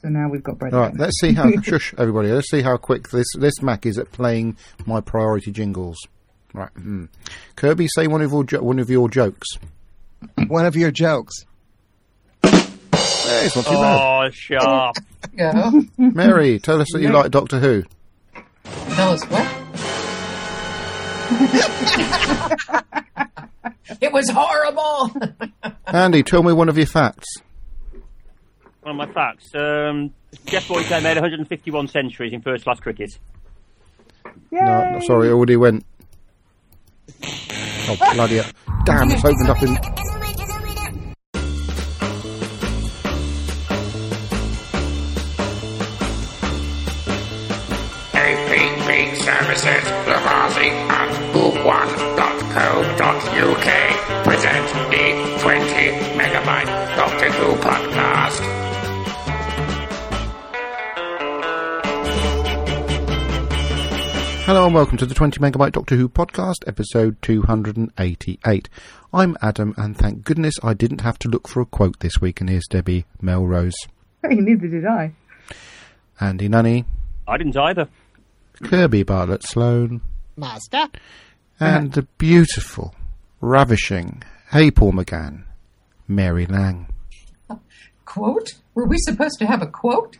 So now we've got bread. All right, let's see how... Shush, everybody. Let's see how quick this Mac is at playing my priority jingles. Right. Kirby, say one of your jokes. One of your jokes. It's not too bad. Oh, sharp. Go. Mary, tell us that you like Doctor Who. Tell us what? It was horrible. Andy, tell me one of your facts. One of my facts. Jeff Boyka made 151 centuries in first-class cricket. No, sorry, I already went. Oh, bloody hell. Damn, it's opened up in... APP Services, Lavazzi and Book1.co.uk present the 20 Megabyte Doctor Who podcast. Hello and welcome to the 20 Megabyte Doctor Who podcast, episode 288. I'm Adam, and thank goodness I didn't have to look for a quote this week, and here's Debbie Melrose. Hey, neither did I. Andy Nunny. I didn't either. Kirby Bartlett Sloan. Master. And the beautiful, ravishing, hey Paul McGann, Mary Lang. Quote? Were we supposed to have a quote?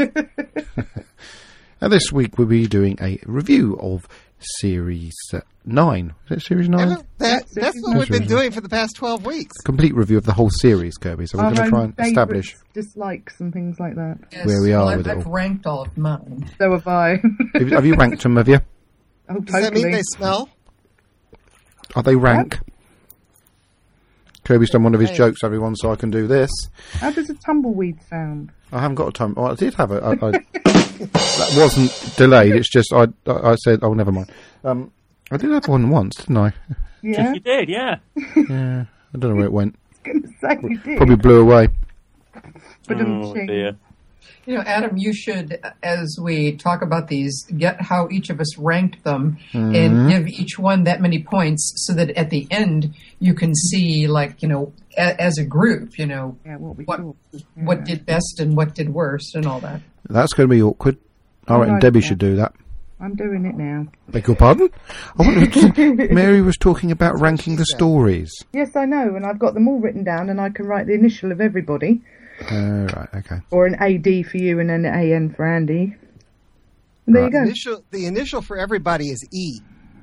And this week we'll be doing a review of Series 9. Is it Series 9? That's what we've been doing for the past 12 weeks. Complete review of the whole series, Kirby. So we're going to try and establish dislikes and things like that. Yes, where we are with it I've all. ranked all of mine. So have I. Have you ranked them, have you? Oh, totally. Does that mean they smell? Are they rank? Kirby's done one of his jokes, everyone, so I can do this. How does a tumbleweed sound? I haven't got a time. Oh, I did have it. That wasn't delayed. It's just I said, oh, never mind. I did have one once, didn't I? Yeah. Yes, you did, yeah. Yeah. I don't know where it went. I was going to say you did. Probably blew away. But Oh, dear. You know, Adam, you should, as we talk about these, get how each of us ranked them and give each one that many points so that at the end you can see, like, you know, as a group, you know, what did best and what did worst and all that. That's going to be awkward. I reckon Debbie should do that. I'm doing it now. Beg your pardon? Mary was talking about ranking the stories. Yes, I know, and I've got them all written down, and I can write the initial of everybody. Right, okay. Or an AD for you and an AN for Andy. And there you go. The initial for everybody is E.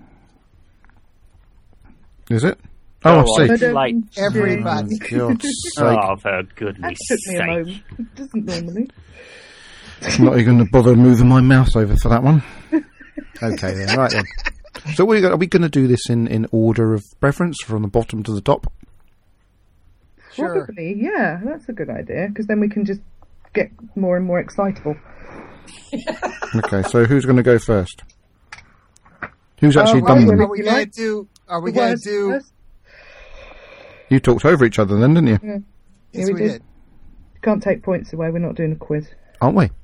Is it? Oh, I see. Like, Everybody. Oh, God's sake. oh, for goodness That took me a sake. moment. It doesn't normally. I'm not even going to bother moving my mouse over for that one. Okay, then. Right, then. So are we going to do this in order of preference, from the bottom to the top? Sure. Probably, yeah. That's a good idea, because then we can just get more and more excitable. Okay, so who's going to go first? Who's actually done them? Are we going to do... You talked over each other then, didn't you? Yeah. Yes, we we did. did. Can't take points away. We're not doing a quiz. Aren't we?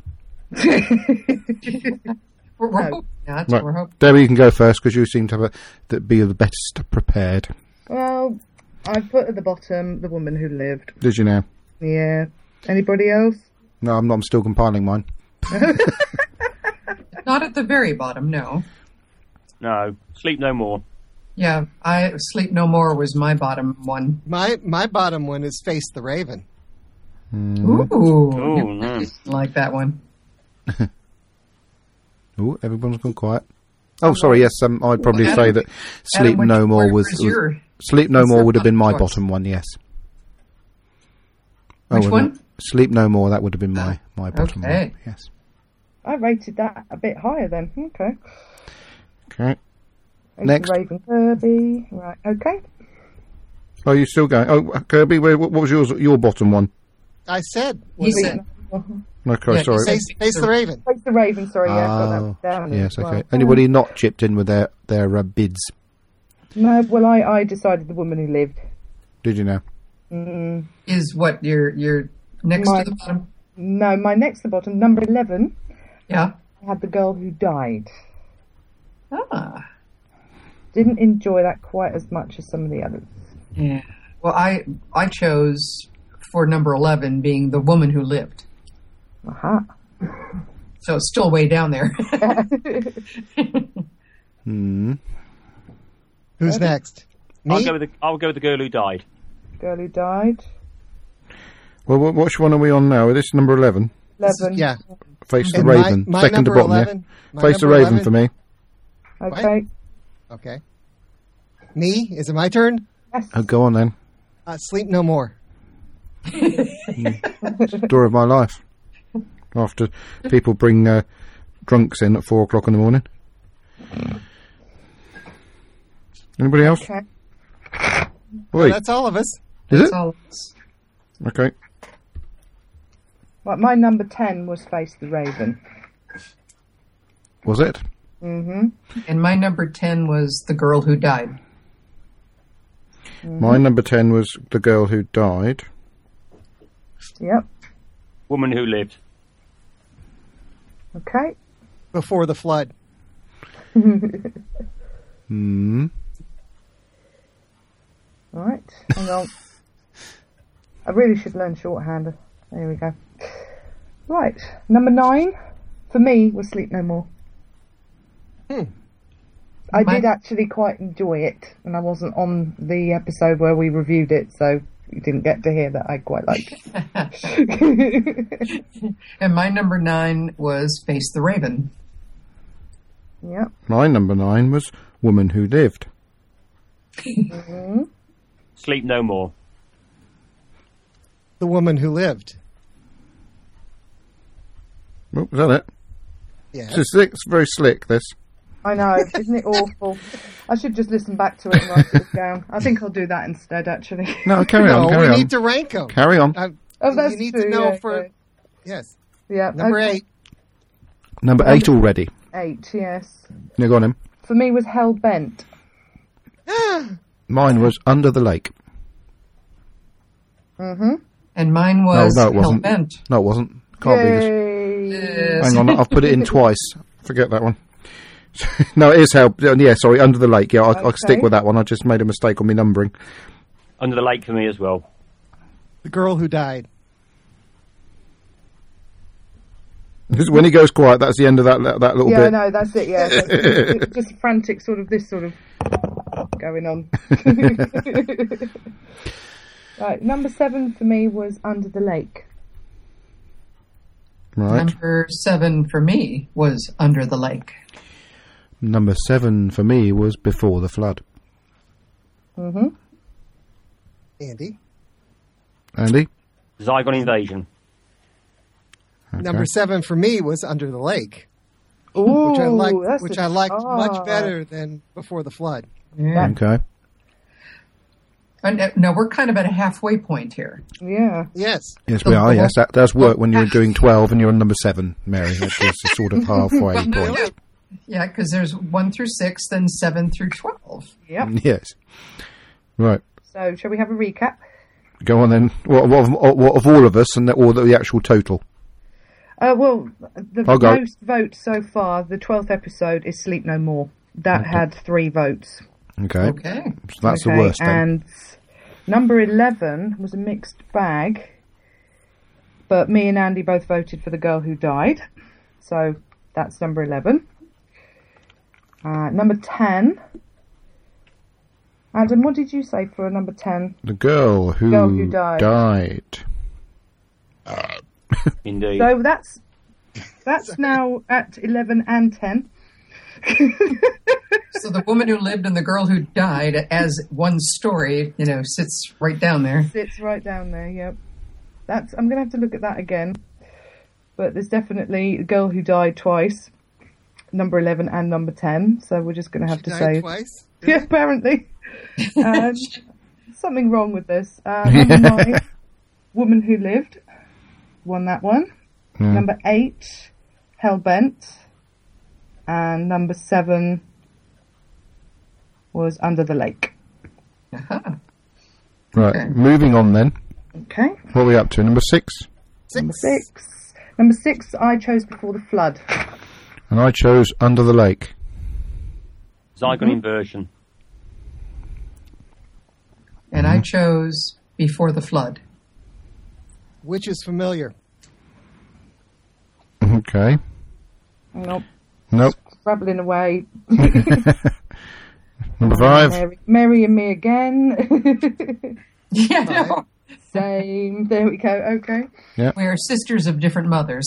We're hoping not. Right. We're hoping. Debbie, you can go first, because you seem to be the best prepared. Well, I put at the bottom the woman who lived. Did you now? Yeah. Anybody else? No, I'm not. I'm still compiling mine. Not at the very bottom, no. No, Sleep No More. Yeah, Sleep No More was my bottom one. My bottom one is Face the Raven. Ooh, Oh, no. I like that one. Oh, everyone's gone quiet. Oh, sorry. Yes, I'd probably Adam, say that Sleep Adam, No More where's your- Sleep No what's More your would have been my choice? bottom one. Yes. Which well, one? no. Sleep No More. That would have been my bottom okay. one. Yes. I rated that a bit higher then. Okay. Okay. It's Next. Raven Kirby. Right. Okay. Oh, you still going? Oh, Kirby, what was your bottom one? I said... He said, Okay, Yeah, sorry. Face the Raven. Face the Raven. Sorry, yeah, I've got Oh, that down. yes, as well. okay. Anybody not chipped in with their bids? No, well, I decided the woman who lived. Did you know? is what your next My- to the bottom? No, my next to the bottom, number 11, Yeah. I had the girl who died. Ah. Didn't enjoy that quite as much as some of the others. Yeah. Well, I chose for number 11 being the woman who lived. Aha. So it's still way down there. Who's next? Me? I'll go with the girl who died. Girl who died. Well, which one are we on now? This is number 11. 11. Yeah. Face the And Raven. my Second to number bottom, 11, yeah. my Face the number Raven 11. for me. Okay. Okay. Me? Is it my turn? Yes. Oh, go on then. Sleep No More. Story of my life. After people bring drunks in at 4 o'clock in the morning. Anybody else? Okay. Wait, That's all of us. is it? So Okay. Right, my number 10 was Face the Raven. Was it? and my number 10 was the girl who died. My number 10 was the girl who died. Yep. Woman who lived. Okay. Before the flood. Right. Hang on. I really should learn shorthand. There we go. Right. Number 9 for me was Sleep No More. I did actually quite enjoy it, and I wasn't on the episode where we reviewed it, so you didn't get to hear that I quite liked it. And my number 9 was Face the Raven. Yep. My number 9 was Woman Who Lived. Sleep No More. The Woman Who Lived. Oh, was that it? Yeah. It's very slick, this. I know, isn't it awful? I should just listen back to it and write it down. I think I'll do that instead, actually. No, carry on, No, carry we on. need to rank them. Carry on. Oh, that's you need true, to know yeah, for... okay. Yes. Yeah. Number okay. 8. Number 8 already. 8, yes. Yeah, go on him. For me was Hell Bent. Mine was Under the Lake. And mine was No, it wasn't. Hellbent. No, it wasn't. Can't be this. Yay. Hang on, I've put it in twice. Forget that one. No, it is Hell. Yeah, sorry, Under the Lake. Yeah, I'll stick Okay. with that one. I just made a mistake on my numbering. Under the Lake for me as well. The Girl Who Died. When he goes quiet, that's the end of that little Yeah, bit. no, that's it, yeah. It's just frantic this sort of going on. Right, number 7 for me was Under the Lake. Right. Number 7 for me was Under the Lake. Number 7 for me was Before the Flood. Andy. Andy? Zygon Invasion. Okay. Number 7 for me was Under the Lake. Ooh, Which I liked much better than Before the Flood. Yeah. Okay. And now we're kind of at a halfway point here. Yeah. Yes. Yes, we are. Yes, that does work when you're doing 12 and you're on number 7, Mary. That is a sort of halfway point. Yeah, because there's 1 through 6, then 7 through 12. Yep. Yes. Right. So, shall we have a recap? Go on then. What of all of us, and or the actual total? Well, the I'll go. most votes so far, the 12th episode, is Sleep No More. That had 3 votes. Okay. Okay. So that's the Okay, worst then. And number 11 was a mixed bag, but me and Andy both voted for The Girl Who Died. So that's number 11. Number 10. Adam, what did you say for number 10? The girl who died. Indeed. So that's now at 11 and 10. So the woman who lived and the girl who died as one story, sits right down there. Sits right down there, yep. I'm going to have to look at that again. But there's definitely The Girl Who Died twice, number 11 and number 10. So we're just going to have to say... twice? Yeah, apparently. Something wrong with this. Number 9, Woman Who Lived, won that one. Number 8, Hellbent. And number 7 was Under the Lake. Uh-huh. Right. Okay. Moving on then. Okay. What are we up to? Number 6? Number 6. Number 6, I chose Before the Flood. And I chose Under the Lake. Zygon Inversion. And I chose Before the Flood. Which is familiar? Okay. Nope. Nope. Scrabbling away. Number 5. Mary and me again. Yeah, no. Same. There we go. Okay. We are sisters of different mothers.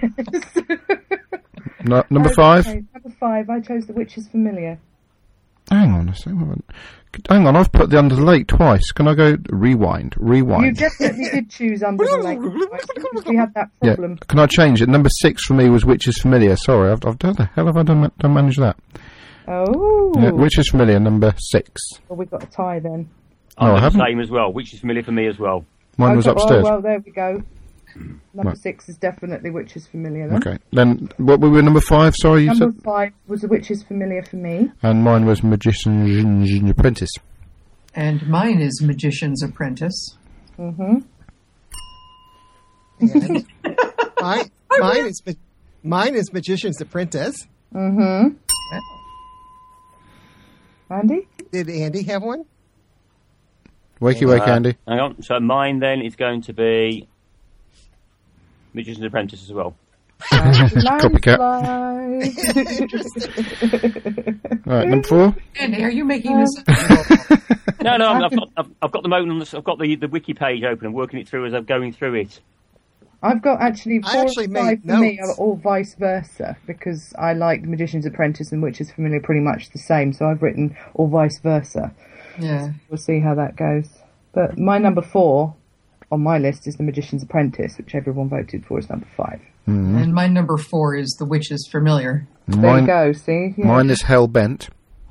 No, number 5. Okay, number 5. I chose The Witch's Familiar. Hang on a second. Hang on, I've put the Under the Lake twice. Can I go rewind? You definitely did choose Under the Lake twice because we had that problem. Yeah. Can I change it? Number 6 for me was Witch's Familiar. Sorry, I've done the hell have I done manage that? Oh. Yeah, Witch's Familiar, number 6. Well, we've got a tie then. I I'm the haven't. same as well, which is familiar for me as well. Mine was Okay, upstairs. Well, there we go. Number Right. 6 is definitely Witch's Familiar then. Okay. Then, what were we number 5? Sorry, you Number said? 5 was The Witch's Familiar for me. And mine was Magician's Apprentice. And mine is Magician's Apprentice. Mm-hmm. And mine is Magician's Apprentice. Mm-hmm. Andy? Did Andy have one? Wakey wake, Andy. Hang on. So mine then is going to be Magician's Apprentice as well. Copycat. Right, number 4. Andy, are you making this up? No, I've got them open. I've got the wiki page open and working it through as I'm going through it. I've got actually 4 and 5 made for me notes. are all vice versa because I like The Magician's Apprentice and Witch's Familiar pretty much the same, so I've written all vice versa. Yeah. We'll see how that goes. But my number 4 on my list is The Magician's Apprentice, which everyone voted for is number 5. And my number 4 is The Witch's Familiar. There you go, see? Yeah. Mine is Hell Bent.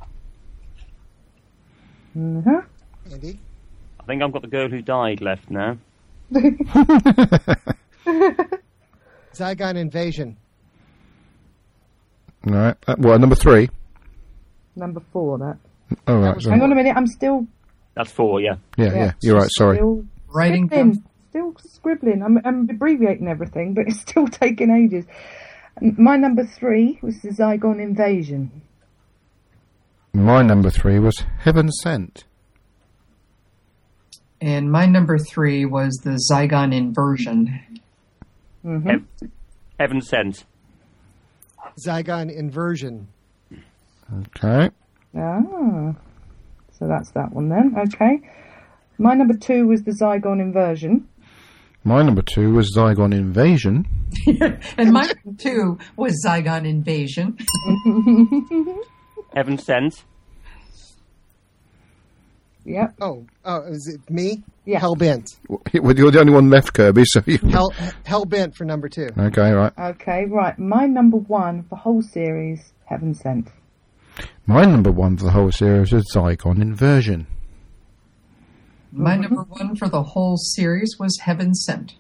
Uh-huh. Andy? I think I've got The Girl Who Died left now. Zygon Invasion. Right. Well, number 3. Number 4, that. Oh, right. So, Hang on a minute, I'm still... That's 4, yeah. yeah, you're right, sorry. Still Writing scribbling. Still scribbling. I'm abbreviating everything, but it's still taking ages. My number 3 was The Zygon Invasion. My number 3 was Heaven Sent. And my number 3 was The Zygon Inversion. Mm-hmm. Heaven Sent. Zygon Inversion. Okay. Ah. So that's that one then. Okay. My number 2 was The Zygon Inversion. My number 2 was Zygon Invasion. And my number 2 was Zygon Invasion. Heaven Sent. Yep. Oh, is it me? Yeah. Hellbent. Well, you're the only one left, Kirby, so you... Hellbent for number 2. Okay, right. Okay, right. My number 1 for the whole series, Heaven Sent. My number 1 for the whole series is Zygon Inversion. My number 1 for the whole series was Heaven Sent.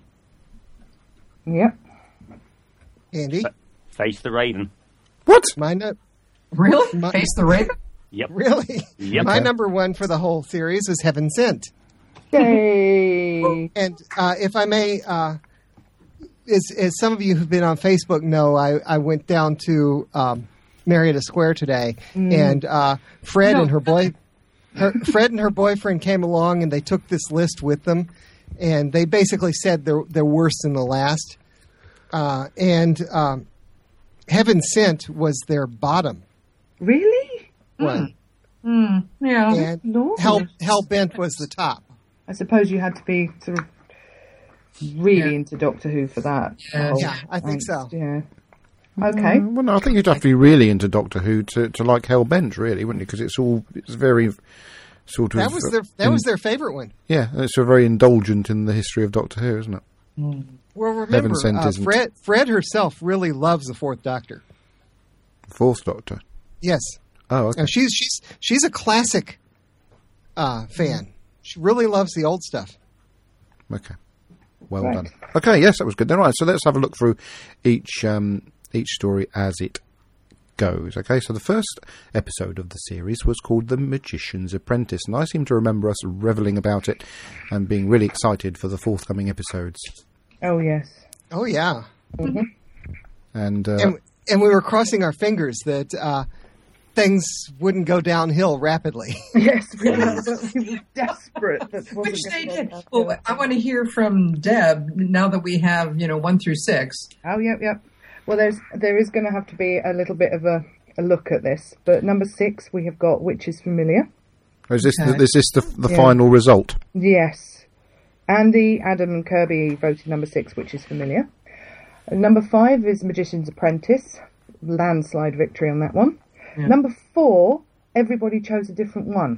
Yep. Andy? Face the Raven. What? Really? My- Face the Raven? Yep. Really? Yep. My number 1 for the whole series was Heaven Sent. Yay! And if I may, as some of you who've been on Facebook know, I went down to Marietta Square today, and Fred and her boyfriend came along, and they took this list with them, and they basically said they're worse than the last. And Heaven Sent was their bottom Really? one, Yeah. and Lord. Hellbent was the top. I suppose you had to be sort of really into Doctor Who for that. Yeah. whole Yeah, I think so. Yeah. Okay. Well, no, I think you'd have to be really into Doctor Who to like Hellbent, really, wouldn't you? Because it's very sort of... That was their favorite one. Yeah, it's a very indulgent in the history of Doctor Who, isn't it? Well, remember, Heaven Sent isn't. Fred herself really loves the Fourth Doctor. Fourth Doctor. Yes, Oh, okay. she's a classic fan. She really loves the old stuff. Okay. Well Right. done. Okay, yes, that was good. Then, right, so let's have a look through each story as it goes. Okay, so the first episode of the series was called The Magician's Apprentice, and I seem to remember us revelling about it and being really excited for the forthcoming episodes. Oh, yes. Oh yeah, And and we were crossing our fingers that things wouldn't go downhill rapidly. Yes, we were desperate. That wasn't Which they gonna did. go Well, I want to hear from Deb now that we have, 1 through 6. Oh, yep. Well, there is going to have to be a little bit of a look at this. But number 6, we have got Which is Familiar. Is this Okay. the final result? Yes. Andy, Adam and Kirby voted number 6, Which is Familiar. Number 5 is Magician's Apprentice. Landslide victory on that one. Yeah. Number 4, everybody chose a different one.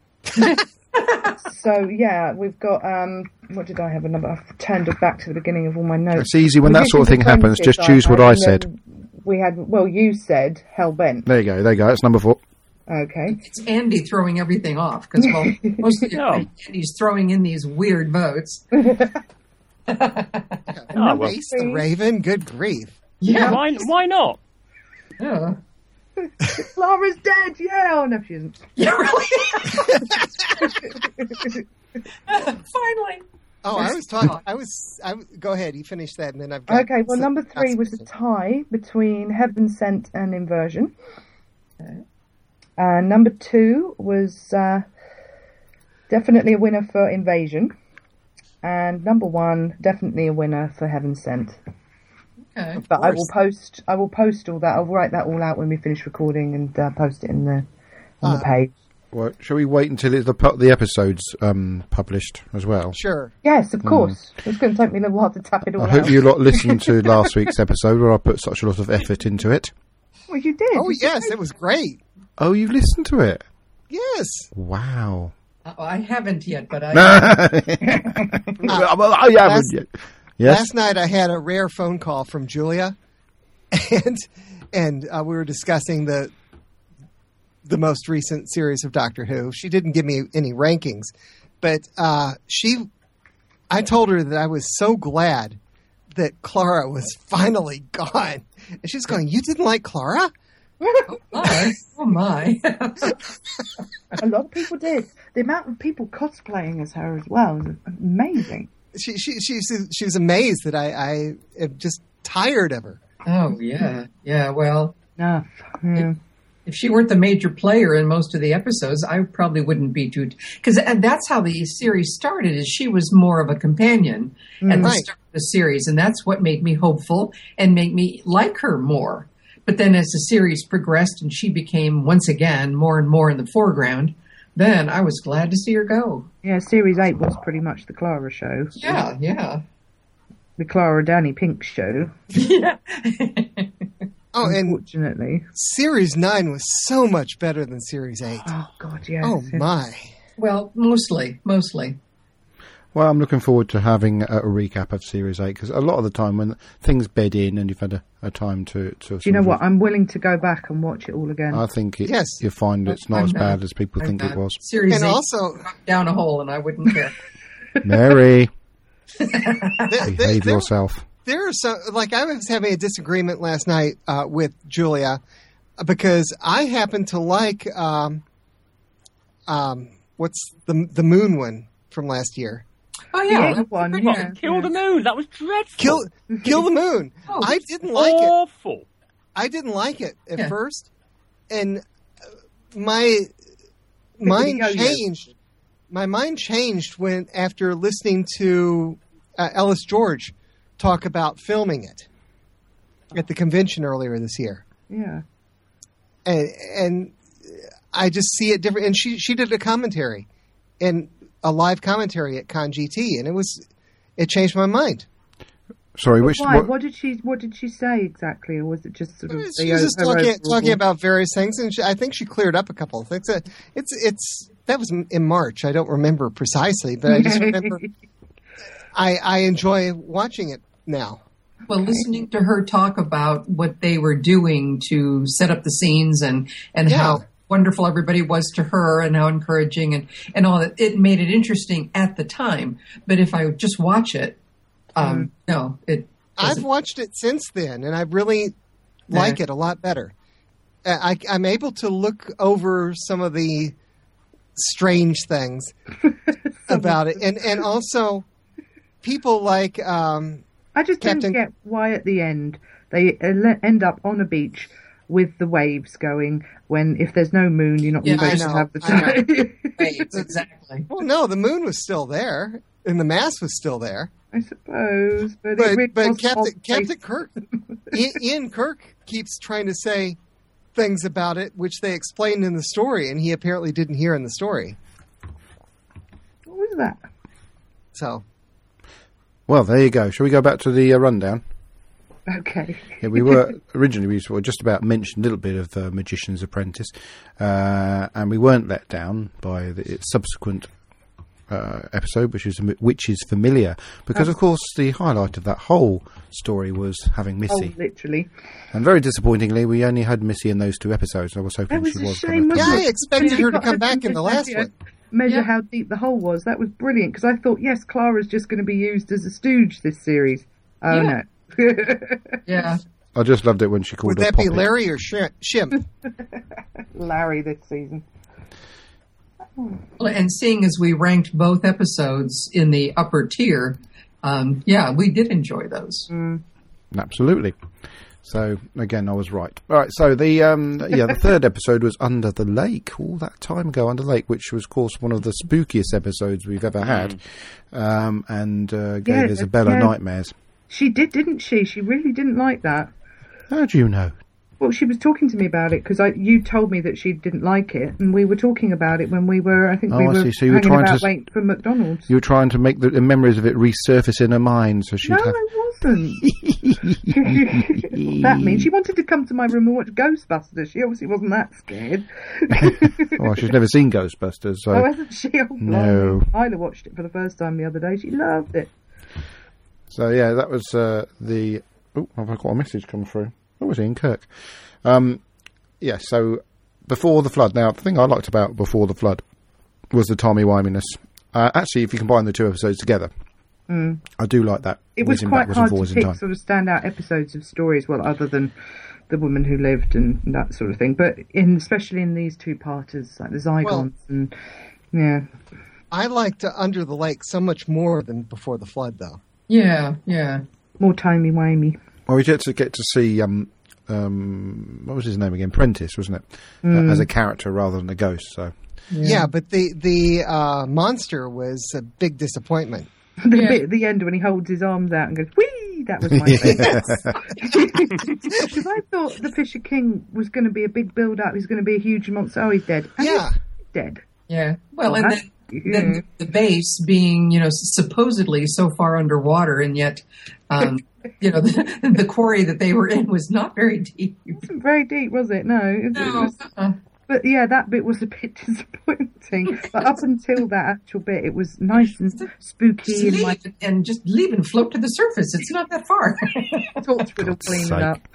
So, yeah, we've got, what did I have a number? I've turned it back to the beginning of all my notes. It's easy when that sort of thing happens. Just choose what I said. We had, well, you said Hellbent. There you go. That's number 4. Okay. It's Andy throwing everything off because most of the No. time Andy's throwing in these weird votes. well. Face the Raven. Good grief. Yeah. Why not? Yeah. Clara's dead, yeah! Oh, no, she isn't. Yeah, really? Finally. Oh, I was talking. Go ahead. You finish that, and then I've got. Okay, well, some number 3 was a thoughts. tie between Heaven Sent and Inversion. Number 2 was definitely a winner for Invasion. And number 1, definitely a winner for Heaven Sent. Okay. But I will post all that. I'll write that all out when we finish recording and post it on the page. Well, shall we wait until the episode's published as well? Sure. Yes, of course. It's going to take me a little while to tap it all I out. hope you lot listened to last week's episode where I put such a lot of effort into it. Well, you did. Oh yes, it was great. Oh, you've listened to it? Yes. Wow. I haven't yet, but I. Well, I haven't yet. Yes. Last night I had a rare phone call from Julia, and we were discussing the most recent series of Doctor Who. She didn't give me any rankings, but I told her that I was so glad that Clara was finally gone. And she's going, "You didn't like Clara?" My. Oh my. A lot of people did. The amount of people cosplaying as her as well is amazing. She was amazed that I am just tired of her. Oh yeah. Yeah. Well, Enough. Yeah. if she weren't the major player in most of the episodes, I probably wouldn't be too. Because that's how the series started. Is she was more of a companion at the Right. start of the series, and that's what made me hopeful and made me like her more. But then, as the series progressed and she became once again more and more in the foreground, then I was glad to see her go. Yeah, Series 8 was pretty much the Clara show. Yeah. Yeah. The Clara Danny Pink show, Yeah. Oh, and unfortunately. Series 9 was so much better than Series 8. Oh, God, yes. Oh, my. Well, mostly. Well, I'm looking forward to having a recap of Series 8 because a lot of the time when things bed in and you've had a time to Do you know what? I'm willing to go back and watch it all again. I think Yes. you find it's not as I'm bad not- as people think it was. Series And 8 also, down a hole, and I wouldn't care. Mary, there, behave yourself. there are some, like I was having a disagreement last night with Julia because I happen to like what's the moon one from last year. Oh The yeah, eighth one, What, yeah. Kill the Moon. That was dreadful. Kill the moon. Oh, I didn't like it. Awful. I didn't like it at Yeah. first, and my mind yo-yo. changed. My mind changed when after listening to Ellis George talk about filming it at the convention earlier this year, Yeah. and I just see it different. And she did a commentary, and a live commentary at Con GT, and it changed my mind. Sorry, which Why? what, What did she say exactly, or was it just sort of? She was just talking about various things, and I think she cleared up a couple of things. It's that was in March. I don't remember precisely, but I just remember I enjoy watching it now. Well, listening to her talk about what they were doing to set up the scenes and Yeah. how wonderful everybody was to her and how encouraging and all that, it made it interesting at the time. But if I just watch it, no, it. I've watched it since then, and I really like it a lot better. I'm able to look over some of the strange things about it, and also people like I just Captain- didn't get why at the end they end up on a beach with the waves going. When if there's no moon, you're not Yeah, supposed I to know, have I the. Waves, exactly. well, no, the moon was still there, and the mass was still there. I suppose. But it really but was Captain Kirk, Ian Kirk keeps trying to say things about it, which they explained in the story, and he apparently didn't hear in the story. What was that? So, Well, there you go. Shall we go back to the rundown? Okay. Yeah, we were originally we just about mentioned a little bit of Magician's Apprentice, and we weren't let down by the subsequent episode, which is familiar, because of course the highlight of that whole story was having Missy. Oh, literally. And very disappointingly, we only had Missy in those 2 episodes. I was hoping That was she a was shame, going to. wasn't yeah, it? I expected She her to got come back in the last measure- one. Measure Yeah. how deep the hole was. That was brilliant, because I thought, yes, Clara's just going to be used as a stooge this series. Oh, Yeah. no. Yeah. I just loved it when she called Would her that be Poppy. Larry or Shimp? Larry this season. Well, and seeing as we ranked both episodes in the upper tier, yeah, we did enjoy those. Absolutely. So again, I was right. All right. So the third episode was Under the Lake. All that time ago, Under the Lake, which was, of course, one of the spookiest episodes we've ever had, and gave Isabella nightmares. She did, didn't she? She really didn't like that. How do you know? Well, she was talking to me about it because you told me that she didn't like it, and we were talking about it when we were. I think Oh, we I were see. So you were hanging trying about to- waiting for McDonald's. You were trying to make the memories of it resurface in her mind, so she'd No, have. I wasn't. That means she wanted to come to my room and watch Ghostbusters. She obviously wasn't that scared. Well, she's never seen Ghostbusters, so Oh, hasn't she? Oh, No. blimey. Isla watched it for the first time the other day. She loved it. So yeah, that was the. Oh, I've got a message come through. What was Ian Kirk? Yeah. So Before the Flood. Now, the thing I liked about Before the Flood was the timey-wiminess. Actually, if you combine the 2 episodes together, I do like that. It was whizzing quite backwards hard and to forwards in pick time. sort of standout episodes of stories, well, other than The Woman Who Lived and that sort of thing. But especially in these 2-parters, like the Zygons and yeah. I liked Under the Lake so much more than Before the Flood, though. Yeah, yeah. More timey-wimey. Well, we get to see what was his name again? Prentice, wasn't it? As a character rather than a ghost. So Yeah, but the monster was a big disappointment. The Yeah. bit at the end when he holds his arms out and goes, whee! That was my favourite. Because I thought the Fisher King was going to be a big build-up. He's going to be a huge monster. Oh, he's dead. And Yeah. he's dead. Yeah. Well, Well, and that's- then the base being, supposedly so far underwater, and yet, the quarry that they were in was not very deep. It wasn't very deep, was it? No. It was, but yeah, that bit was a bit disappointing. But up until that actual bit, it was nice and spooky Just and leave like and just leave and float to the surface. It's not that far. Torchwood will clean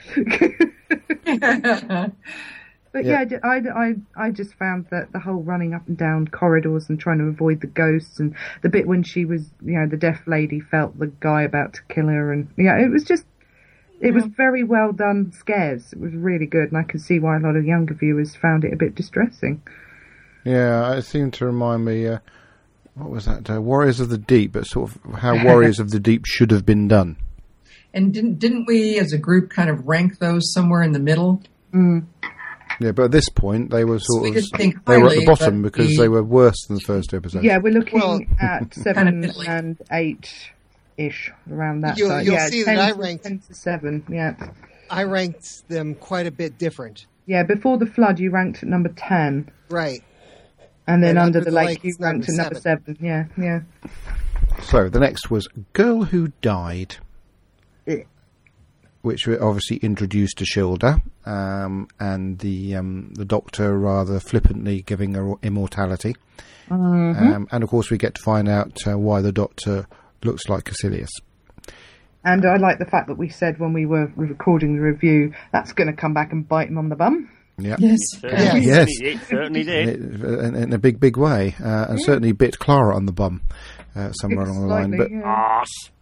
it up. But yeah, I just found that the whole running up and down corridors and trying to avoid the ghosts, and the bit when she was, the deaf lady felt the guy about to kill her, and it was just, it was very well done scares. It was really good, and I can see why a lot of younger viewers found it a bit distressing. yeah, it seemed to remind me. What was that? Warriors of the Deep, but sort of how Warriors of the Deep should have been done. And didn't we, as a group, kind of rank those somewhere in the middle? Yeah, but at this point they were sort We of didn't think they were at highly, the bottom but because they were worse than the first 2 episodes. Yeah, we're looking Well, at 7 kind of middling. and 8-ish around that You'll- side. you'll Yeah, see 10 that I to- ranked- 10 to 7. Yeah, I ranked them quite a bit different. yeah. Before the Flood, you ranked at number 10. Right. And then And Under Under the the Lake, you Lake's ranked at number number 7. Yeah, yeah. So the next was Girl Who Died, Eh. which we obviously introduced to Shilda, and the Doctor rather flippantly giving her immortality, and of course we get to find out why the Doctor looks like Caecilius. And I like the fact that we said when we were recording the review, that's going to come back and bite him on the bum. Yeah. Yes. Yes. It certainly did. In a big way, and certainly bit Clara on the bum somewhere along the line. But Slightly, yeah. Arse.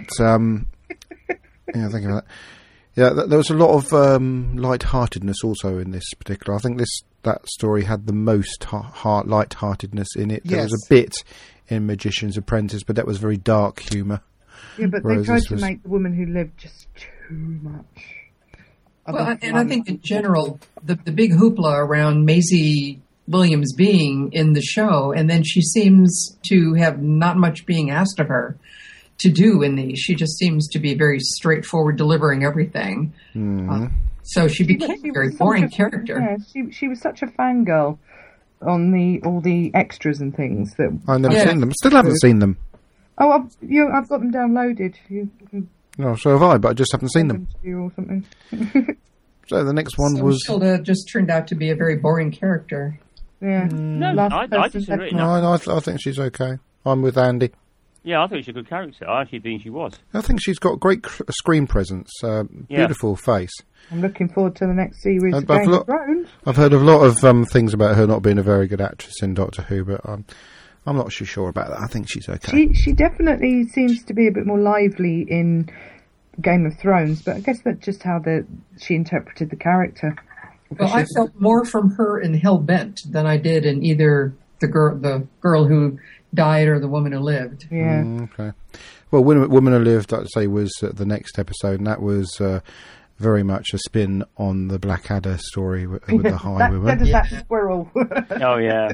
yeah, think about that. Yeah, there was a lot of light-heartedness also in this particular. I think that story had the most light-heartedness in it. There Yes. was a bit in Magician's Apprentice, but that was very dark humour. Yeah, but they Whereas tried this to was- make The Woman Who Lived just too much. Well, and I think in general, the big hoopla around Maisie Williams being in the show, and then she seems to have not much being asked of her. to do in these. She just seems to be very straightforward, delivering everything. So she became a very boring character. Yeah, she was such a fangirl on all the extras and things that I've never seen them. Still haven't seen them. Oh, I've got them downloaded. No, so have I, but I just haven't seen them. Or something. So the next one was. Hilda just turned out to be a very boring character. Yeah. No, I disagree. No, I think she's okay. I'm with Andy. Yeah, I think she's a good character. I actually think she was. I think she's got great screen presence, beautiful face. I'm looking forward to the next series of I've Game of Thrones. I've heard a lot of things about her not being a very good actress in Doctor Who, but I'm not too sure about that. I think she's okay. She definitely seems to be a bit more lively in Game of Thrones, but I guess that's just how she interpreted the character. Well, I felt more from her in Hellbent than I did in either the girl who died or the woman who lived. Yeah. Okay. Well, Woman Who Lived, I'd say, was the next episode, and that was very much a spin on the Blackadder story with the High Woman. That squirrel. Oh, yeah.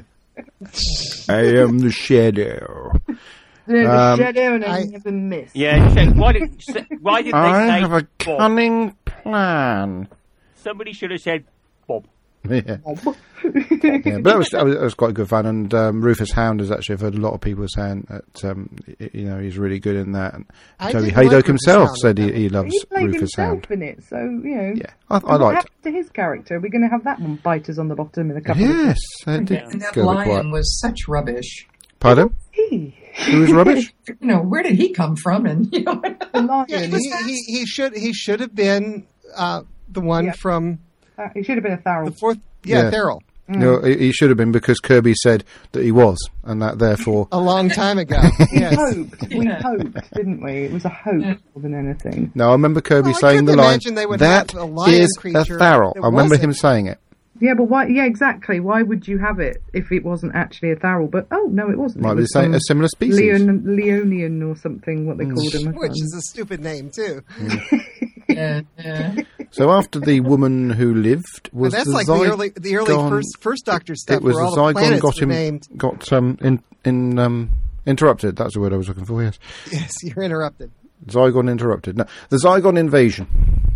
I am the Shadow. The shadow and I never miss. Yeah, why did they say I have a Bob? cunning plan. Somebody should have said Bob. Yeah. Yeah, but that was quite good fun. And Rufus Hound has actually, I've heard a lot of people saying that he's really good in that. And Toby Haydock himself said he loves He played Rufus himself Hound. in it, so Yeah, I what liked happened to his character? Are we going to have that one bite us on the bottom in a couple of Yes, it did. And that go a bit quiet. lion was such rubbish. Pardon? Who was rubbish? Where did he come from? And the lion. Yeah, he should have been the one from He should have been a Tharrell. the fourth. Yeah, Tharrell. No, he should have been, because Kirby said that he was, and that therefore. A long time ago. Yes. We hoped, didn't we? It was a hope more than anything. No, I remember Kirby Well, I saying the couldn't line, imagine they would that have a lion is a creature Tharrell. that I remember wasn't. him saying it. Yeah, but why? Yeah, exactly. Why would you have it if it wasn't actually a Tharrell? But no, it wasn't. Might it be was saying a similar species. Leonian or something. What they called him, Which is a stupid name, too. yeah. So after the Woman Who Lived was And that's the like Zygon, the early first Doctor stuff. it was where the all the Zygon planets were named. interrupted. That's the word I was looking for. Yes, Yes, you're interrupted. Zygon interrupted. No, the Zygon invasion.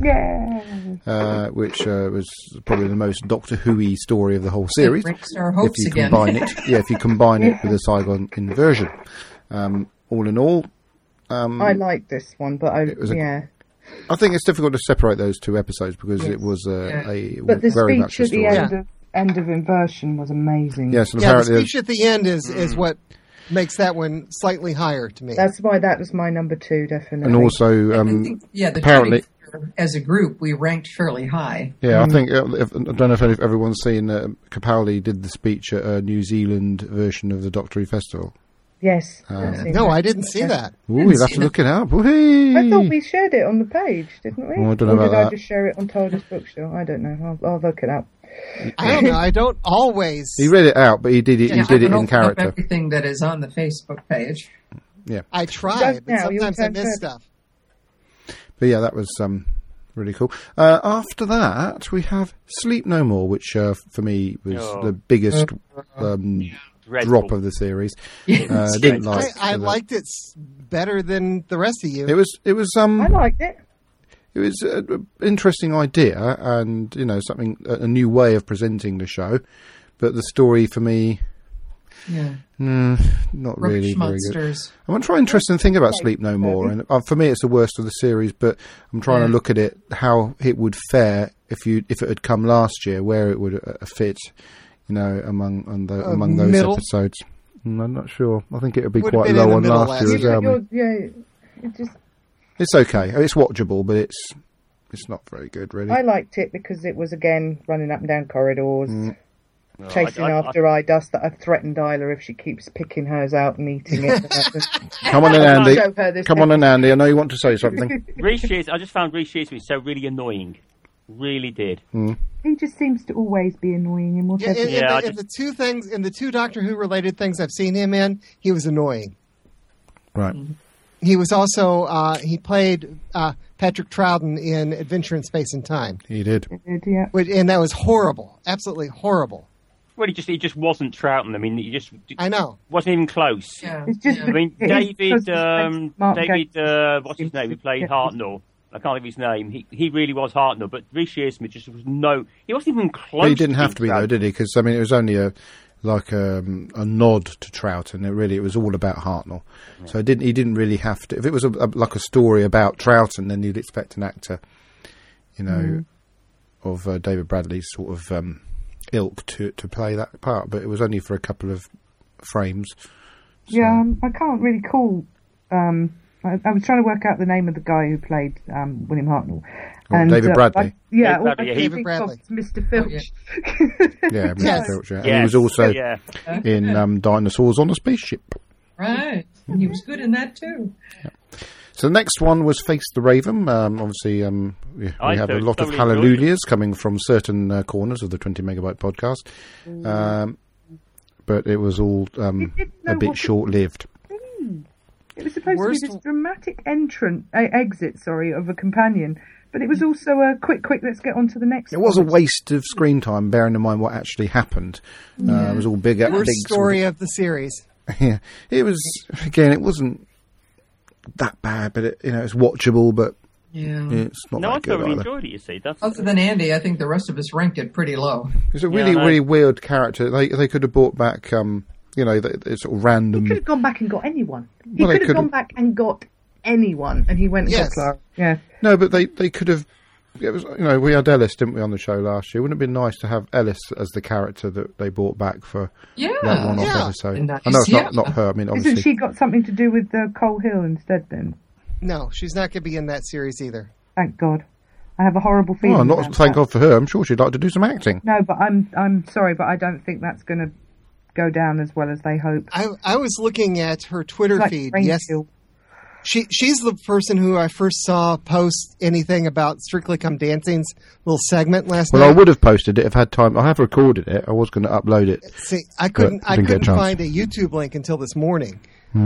Yeah. Which was probably the most Doctor Who-y story of the whole series. Breaks our hopes if you again. combine it, if you combine it with the Zygon inversion. All in all, I like this one, but I think it's difficult to separate those two episodes because it was a But the very much speech a at story. the end of Inversion was amazing. Yes, and Yeah, the apparently speech at the end is what makes that one slightly higher to me. That's why that was my number 2, definitely. and also I think, the apparently. Journey, as a group, we ranked fairly high. Yeah, I think I don't know if everyone's seen Capaldi did the speech at a New Zealand version of the Doctor Who Festival. Yes. I've seen No, that. I didn't see that. Ooh, you'll have to look it up. Whee! I thought we shared it on the page, didn't we? Oh, I don't know or about did I that. just share it on TARDIS Bookstore? I don't know. I'll look it up. I don't know. I don't always. He read it out, but he did it. He I did it haven't in opened up character. everything that is on the Facebook page. Yeah, I try, but Now, sometimes I your miss turn. stuff. but yeah, that was really cool. After that, we have Sleep No More, which for me was the biggest drop of the series. Didn't like. I liked it better than the rest of you. It was I liked it. It was an interesting idea, and something a new way of presenting the show. But the story for me, not really very good. Monsters. I'm going to try an interesting thing about Sleep No More, and for me, it's the worst of the series. But I'm trying to look at it how it would fare if it had come last year, where it would fit, among those middle? episodes. I'm not sure. I think it would be Would have quite been low in the on middle last year as well. It's okay. It's watchable, but it's not very good, really. I liked it because it was, again, running up and down corridors, chasing after Idust that I've threatened Isla if she keeps picking hers out and eating it. Come on in, Andy. Show her this Come on in, Andy. I know you want to say something. Reece Shears, I just found Reece Shears so really annoying. Really did. He just seems to always be annoying in whatever. In the two Doctor Who related things I've seen him in, he was annoying. Right. He was also he played Patrick Troughton in Adventure in Space and Time. He did. Yeah. And that was horrible, absolutely horrible. Well, he just wasn't Troughton. I mean, he just I know. wasn't even close. Yeah. It's just. I mean, it's David, what's his name? He played Hartnell. I can't think of his name. He really was Hartnell, but Rhys Shearsmith just was he wasn't even close. But he didn't have to be Troughton. though, did he? Because I mean, it was only a nod to Troughton. It was all about Hartnell. Yeah. So he didn't really have to. If it was like a story about Troughton, then you'd expect an actor, of David Bradley's sort of ilk to play that part. But it was only for a couple of frames. So. Yeah, I can't really call. I was trying to work out the name of the guy who played William Hartnell. And David Bradley. All I Bradley, can think of is Mr. Filch. Yeah, Mr. Yes. Filch. Yeah. Yes. And he was also Yeah. in Dinosaurs on a Spaceship. Right. And he was good in that too. So the next one was Face the Raven. Obviously, we have a lot of thoroughly hallelujahs coming from certain corners of the 20 Megabyte podcast. But it was all a bit short-lived. It was supposed to be this dramatic exit of a companion, but it was also a quick, let's get on to the next one. It was a waste of screen time, bearing in mind what actually happened. It was all big story of the series. Yeah, it was, again, it wasn't that bad, but it's watchable, but it's not that good I thoroughly either. enjoyed it, you see. Other than Andy, I think the rest of us ranked it pretty low. It's a really weird character. They could have brought back, it's sort of random. He could have gone back and got anyone. He could have gone back and got anyone, and he went and got Clara. Yeah. No, but they could have. It was, we had Ellis, didn't we, on the show last year? Wouldn't it have been nice to have Ellis as the character that they brought back for that one-off episode? Nice. I know it's not her. I mean, obviously, Isn't she got something to do with Cole Hill instead? Then No, she's not going to be in that series either. thank God. I have a horrible feeling. well, not about thank that. God for her. I'm sure she'd like to do some acting. No, but I'm sorry, but I don't think that's going to go down as well as they hope. I was looking at her Twitter Like feed. Rain Yes, Shield. she's the person who I first saw post anything about Strictly Come Dancing's little segment last Well, night. I would have posted it if I had time. I have recorded it. I was going to upload it. See, I couldn't didn't get a chance. find a YouTube link until this morning.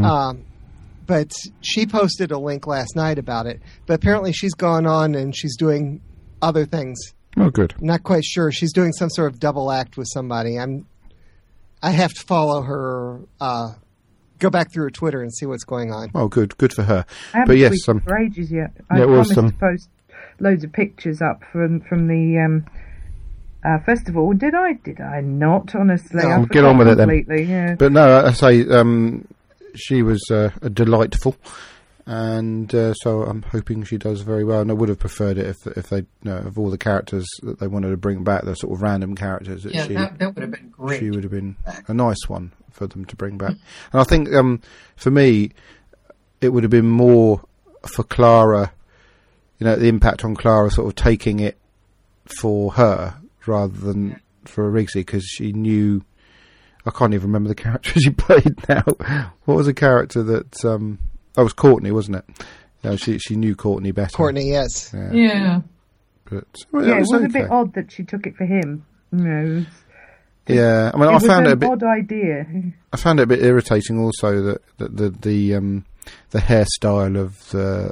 But she posted a link last night about it. But apparently she's gone on and she's doing other things. Oh, good. I'm not quite sure. She's doing some sort of double act with somebody. I have to follow her, go back through her Twitter and see what's going on. Oh, good. Good for her. I haven't But yes, tweeted for ages yet. I yeah, it was promised to post loads of pictures up from the festival. Did I not? Honestly, I get on with it then. completely. Yeah. But no, I say she was delightful, and so I'm hoping she does very well. And I would have preferred it if they, of all the characters that they wanted to bring back, the sort of random characters. That That would have been great. She would have been a nice one for them to bring back. And I think for me, it would have been more for Clara. The impact on Clara, sort of taking it for her rather than for Riggsy, because she knew. I can't even remember the character she played now. What was the character that? That was Courtney, wasn't it? She knew Courtney better. Courtney, yes. Yeah. But Yeah, it was okay. a bit odd that she took it for him. Yeah, I mean, It I was found it a an bit. odd idea. I found it a bit irritating also that the hairstyle of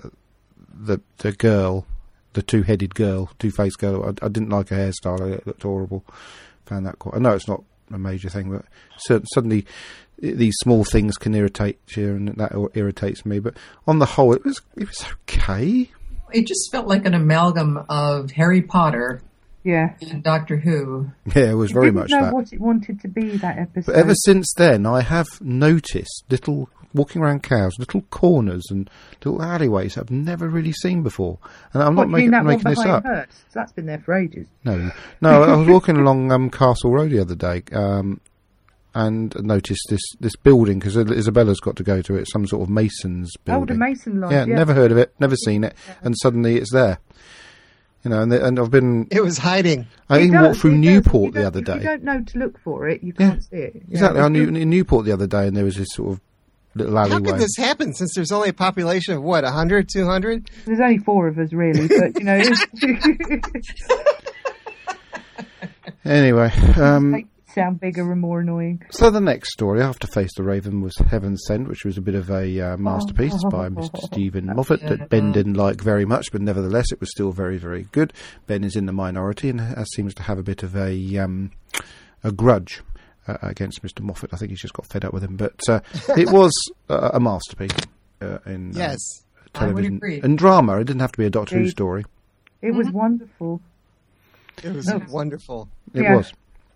the girl, the two-headed girl, two-faced girl. I didn't like her hairstyle. It looked horrible. Found that quite. I know it's not a major thing, but suddenly these small things can irritate you, and that irritates me. But on the whole, it was okay. It just felt like an amalgam of Harry Potter Yeah. and Doctor Who. Yeah, it was very Didn't much know that. what it wanted to be, that episode. But ever since then, I have noticed little walking around cows, little corners and little alleyways I've never really seen before. And I'm not making this up. Hurst? That's been there for ages. No, I was walking along Castle Road the other day and noticed this building, because Isabella's got to go to it, some sort of Mason's building. Oh, the Mason Lodge. Yeah, never heard of it, never seen it, and suddenly it's there. And I've been. It was hiding. I even walked through Newport the other If day. you don't know to look for it, you can't see it. Exactly. I knew in Newport the other day, and there was this sort of little How alleyway. could this happen since there's only a population of, 100, 200? There's only 4 of us, really, but, Anyway, make it sound bigger and more annoying. so the next story after Face the Raven was Heaven Sent, which was a bit of a masterpiece by Mr. Stephen Moffat that Ben didn't like very much, but nevertheless it was still very, very good. Ben is in the minority and seems to have a bit of a a grudge against Mr. Moffat. I think he's just got fed up with him. But it was a masterpiece in television I would agree. and drama. It didn't have to be a Doctor Who story. It was wonderful. It was wonderful. It was.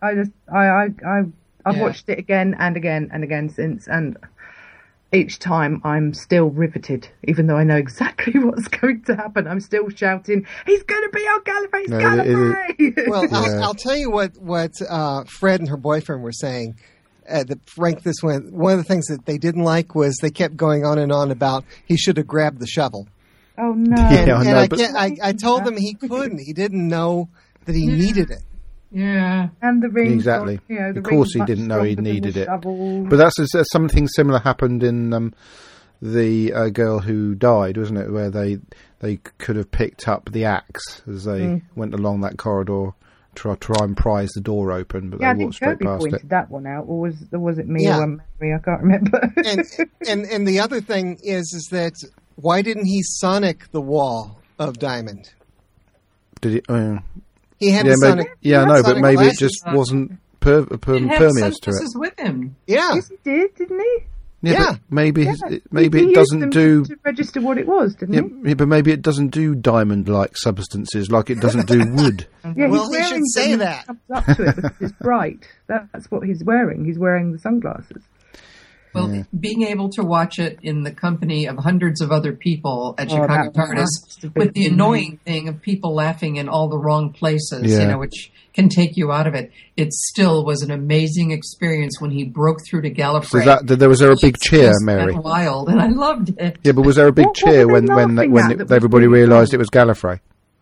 I've watched it again and again and again since, and each time I'm still riveted, even though I know exactly what's going to happen. I'm still shouting, "He's going to be on Gallifrey! He's Gallifrey!" Well, I'll tell you what Fred and her boyfriend were saying. Frank, this one of the things that they didn't like was they kept going on and on about he should have grabbed the shovel. Oh no! Yeah, I know, I told them he couldn't. He didn't know that he needed it. Yeah, and the ring. Exactly. The of course, he ring's didn't know he much stronger than needed the it. shovel. But that's something similar happened in the girl who died, wasn't it? Where they could have picked up the axe as they went along that corridor, try and prise the door open, but I they think walked straight Kirby past pointed it. that one out, or was it me or Mary? I can't remember. and the other thing is that why didn't he sonic the wall of Diamond? Did he? He had the sonic. Yeah, I know, but sonic maybe glasses. it just wasn't he had permeous to it. sunglasses with him. Yeah. Yes, he did, didn't he? Yeah, but maybe He it used doesn't them do. to register what it was, didn't he? Yeah, but maybe it doesn't do diamond-like substances like it doesn't do wood. Yeah, Well, he's he should wearing say them that. and comes up to it because it's bright. That's what he's wearing. He's wearing the sunglasses. Well, being able to watch it in the company of hundreds of other people at Chicago that TARDIS, must have been with the annoying thing of people laughing in all the wrong places, Yeah. which can take you out of it. It still was an amazing experience when he broke through to Gallifrey. So was there a big cheer, Just Mary? went wild, and I loved it. Yeah, but was there a big What cheer were when they laughing at that was everybody really realised funny? it was Gallifrey?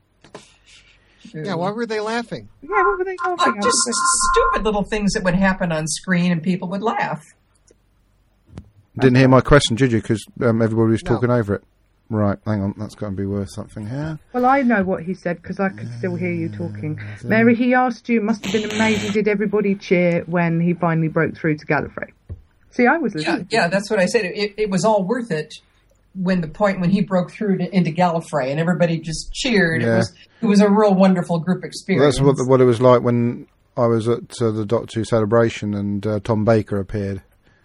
Yeah, why were they laughing? Yeah, what were they laughing at? Just stupid little things that would happen on screen, and people would laugh. Didn't hear my question, did you? Because everybody was No. talking over it. Right, hang on, that's got to be worth something here. Well, I know what he said because I could still hear you talking. Mary, he asked you, it must have been amazing, did everybody cheer when he finally broke through to Gallifrey? See, I was listening. Yeah, that's what I said. It was all worth it when he broke through into Gallifrey, and everybody just cheered. Yeah. It was a real wonderful group Well, experience. that's what it was like when I was at the Doctor Who celebration and Tom Baker appeared.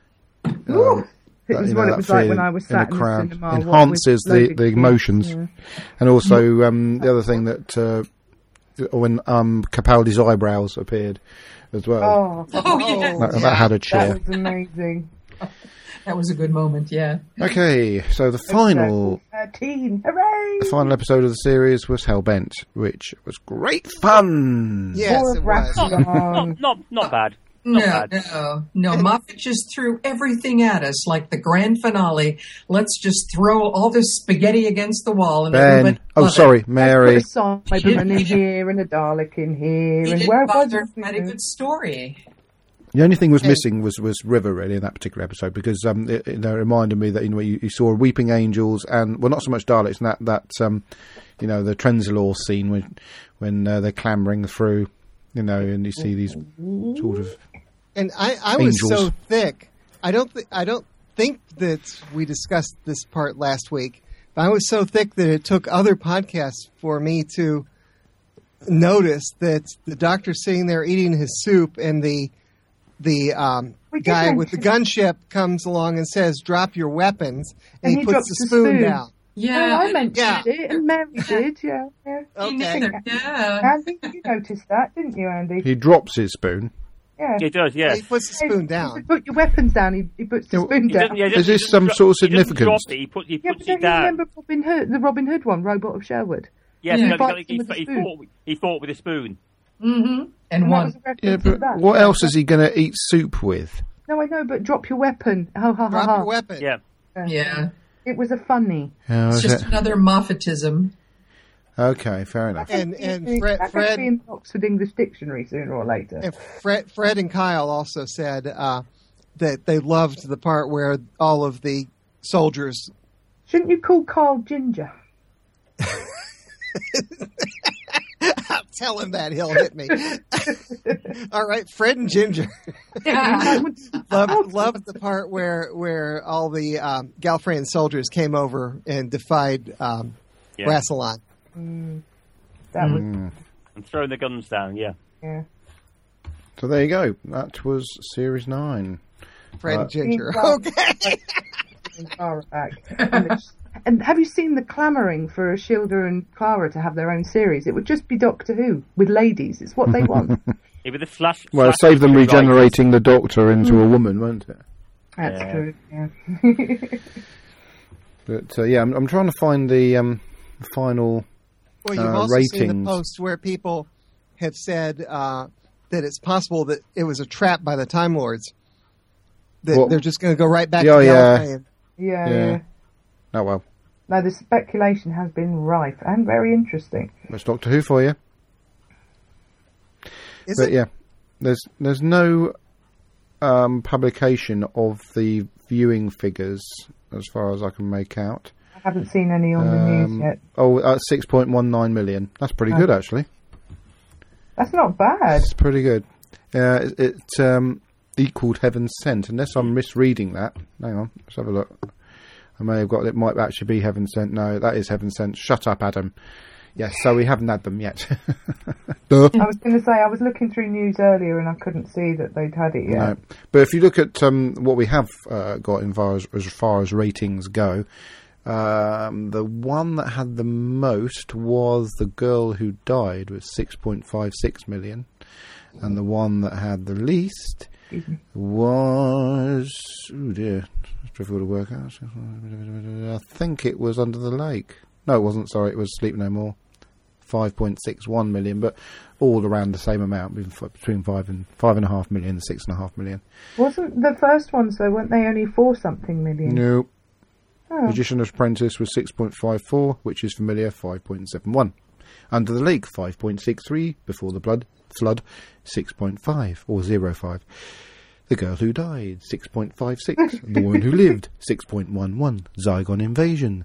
It was what it was like when I was sat in the crowd. cinema. Enhances with loaded the emotions. kids. And also the other thing that when Capaldi's eyebrows appeared as well. Oh, yeah. That had a cheer. That was amazing. That was a good moment, yeah. Okay, so the final 13, hooray! the final episode of the series was Hellbent, which was great fun. Yes, More it was. Rapsodon. Not bad. Not bad. No. Moffat just threw everything at us, like the grand finale. Let's just throw all this spaghetti against the wall. And Ben, everybody oh loved sorry, it. Mary. Put a Cyberman in here and a Dalek in here. He and didn't where bother was to write a good story. The only thing was missing was River really in that particular episode because it reminded me that you saw Weeping Angels and well not so much Daleks and that the Trenzalore scene when they're clambering through and you see these sort of And I was Angels. so thick. I don't think that we discussed this part last week. But I was so thick that it took other podcasts for me to notice that the doctor's sitting there eating his soup, and the guy with the gunship comes along and says, "Drop your weapons," and he puts drops the the spoon spoon. down. Yeah, I mentioned Yeah. it, and Mary did, yeah. Okay. Andy, you noticed that, didn't you, Andy? he drops his spoon. Yeah. It does, yeah. He puts the spoon down. Put your weapons down. He puts the spoon He doesn't- down. yeah, he Is doesn't- this some sort of he doesn't significance? drop it, he puts Yeah, but it don't you down. remember Robin Hood, the Robin Hood one, Robot of Sherwood? Yes, Yeah. no, Bites him with a spoon. he fought with a spoon. Mm-hmm. And that one. was a reference Yeah, to but that. what else is he going to eat soup with? No, I know, but drop your weapon. Ha ha ha Drop ha. your weapon. Yeah. Yeah. It was a funny. How It's is just it? another Moffatism. Okay, fair enough. And That could be in the Oxford English Dictionary sooner or later. And Fred and Kyle also said that they loved the part where all of the soldiers. Shouldn't you call Carl Ginger? I'll tell him that he'll hit me. All right, Fred and Ginger loved the part where all the Gallifreyan soldiers came over and defied Rassilon. That was And throwing the guns down, yeah. yeah. So there you go. That was Series 9. Fred and Ginger. Clark- Okay. Clara back. And have you seen the clamouring for Shilda and Clara to have their own series? It would just be Doctor Who with ladies. It's what they want. Yeah, with the flash. Well, save them regenerating the Doctor into a woman, won't it? That's true. Yeah. But I'm trying to find the final Well, you've also ratings. seen the post where people have said that it's possible that it was a trap by the Time Lords. That Well, they're just going to go right back oh, to the yeah. old plan. Yeah. Oh well, No, the speculation has been rife and very interesting. that's Doctor Who for you. Is But it? yeah, there's no publication of the viewing figures as far as I can make out. I haven't seen any on the news yet. 6.19 million. That's pretty good, actually. That's not bad. It's pretty good. It equaled Heaven Sent, unless I'm misreading that. Hang on, let's have a look. I may have got it. Might actually be Heaven Sent. No, that is Heaven Sent. Shut up, Adam. Yes, so we haven't had them yet. Duh. I was going to say, I was looking through news earlier and I couldn't see that they'd had it yet. No. But if you look at what we have got as far as ratings go, the one that had the most was The Girl Who Died with 6.56 million. And the one that had the least was... Oh dear, it's difficult to work out. I think it was Under the Lake. No, it wasn't, sorry, it was Sleep No More. 5.61 million, but all around the same amount, between 5.5 million and 6.5 million. Wasn't the first ones, though, weren't they only 4-something million? No. Oh. Magician's Apprentice was 6.54, which is familiar, 5.71. Under the Lake, 5.63. Before the Flood, 6.5, or 0.5. The Girl Who Died, 6.56. The Woman Who Lived, 6.11. Zygon Invasion,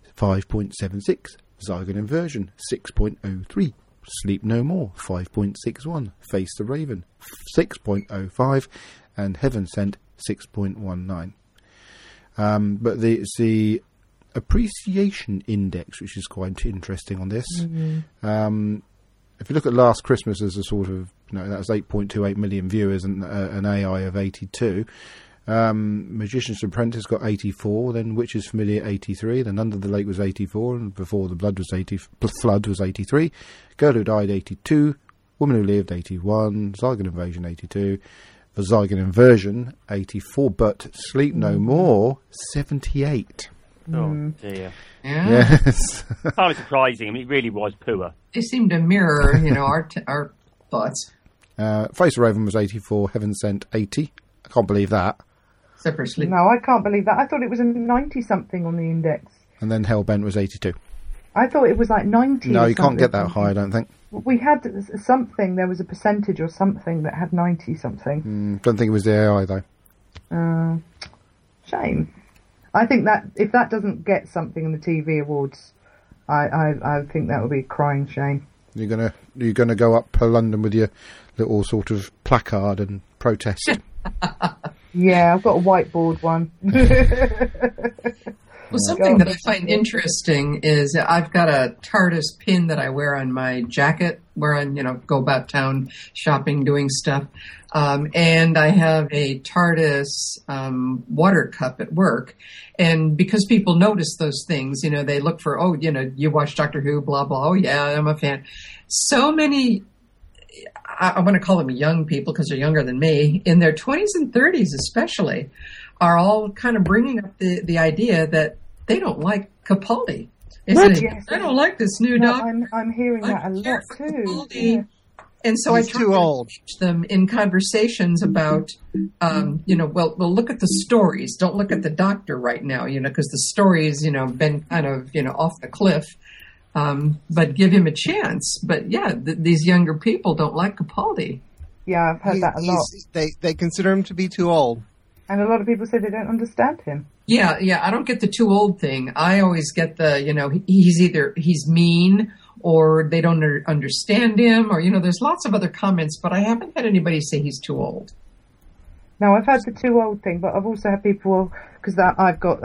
5.76. Zygon Inversion, 6.03. Sleep No More, 5.61. Face the Raven, 6.05. And Heaven Sent, 6.19. But it's the appreciation index, which is quite interesting on this. Mm-hmm. If you look at Last Christmas as a sort of, that was 8.28 million viewers and an AI of 82. Magician's Apprentice got 84, then Witch's Familiar 83, then Under the Lake was 84, and Before the Flood was 83. Girl Who Died 82, Woman Who Lived 81, Zygon Invasion 82, the Zygon Inversion 84, but Sleep No More 78. Oh dear. Yeah. Yes. Highly surprising. I mean, it really was poor. They seem to mirror, our thoughts. Face the Raven was 84, Heaven Sent 80. I can't believe that. Separately. No, I can't believe that. I thought it was a 90-something on the index. And then Hellbent was 82. I thought it was like 90. No, or you can't get that something. high, I don't think. We had something, there was a percentage or something that had 90-something. Don't think it was the AI, though. Shame. I think that if that doesn't get something in the TV awards, I think that would be a crying shame. You're gonna go up per London with your little sort of placard and protest. Yeah, I've got a whiteboard one. Well, something that I find interesting is I've got a TARDIS pin that I wear on my jacket where I, go about town shopping, doing stuff. And I have a TARDIS water cup at work. And because people notice those things, they look for, you watch Doctor Who, blah, blah. Oh, yeah, I'm a fan. So many, I want to call them young people because they're younger than me, in their 20s and 30s especially, are all kind of bringing up the idea that they don't like Capaldi. Yes. I don't like this new No, doctor. I'm hearing that a lot too. Yeah. And so He's I try too to old. teach them in conversations about, well, look at the stories. Don't look at the doctor right now, because the stories, been kind of, off the cliff. But give him a chance. But yeah, these younger people don't like Capaldi. Yeah, I've heard that a lot. They consider him to be too old. And a lot of people say they don't understand him. Yeah, I don't get the too old thing. I always get the, he's mean or they don't understand him or, there's lots of other comments, but I haven't had anybody say he's too old. No, I've had the too old thing, but I've also had people, because I've got,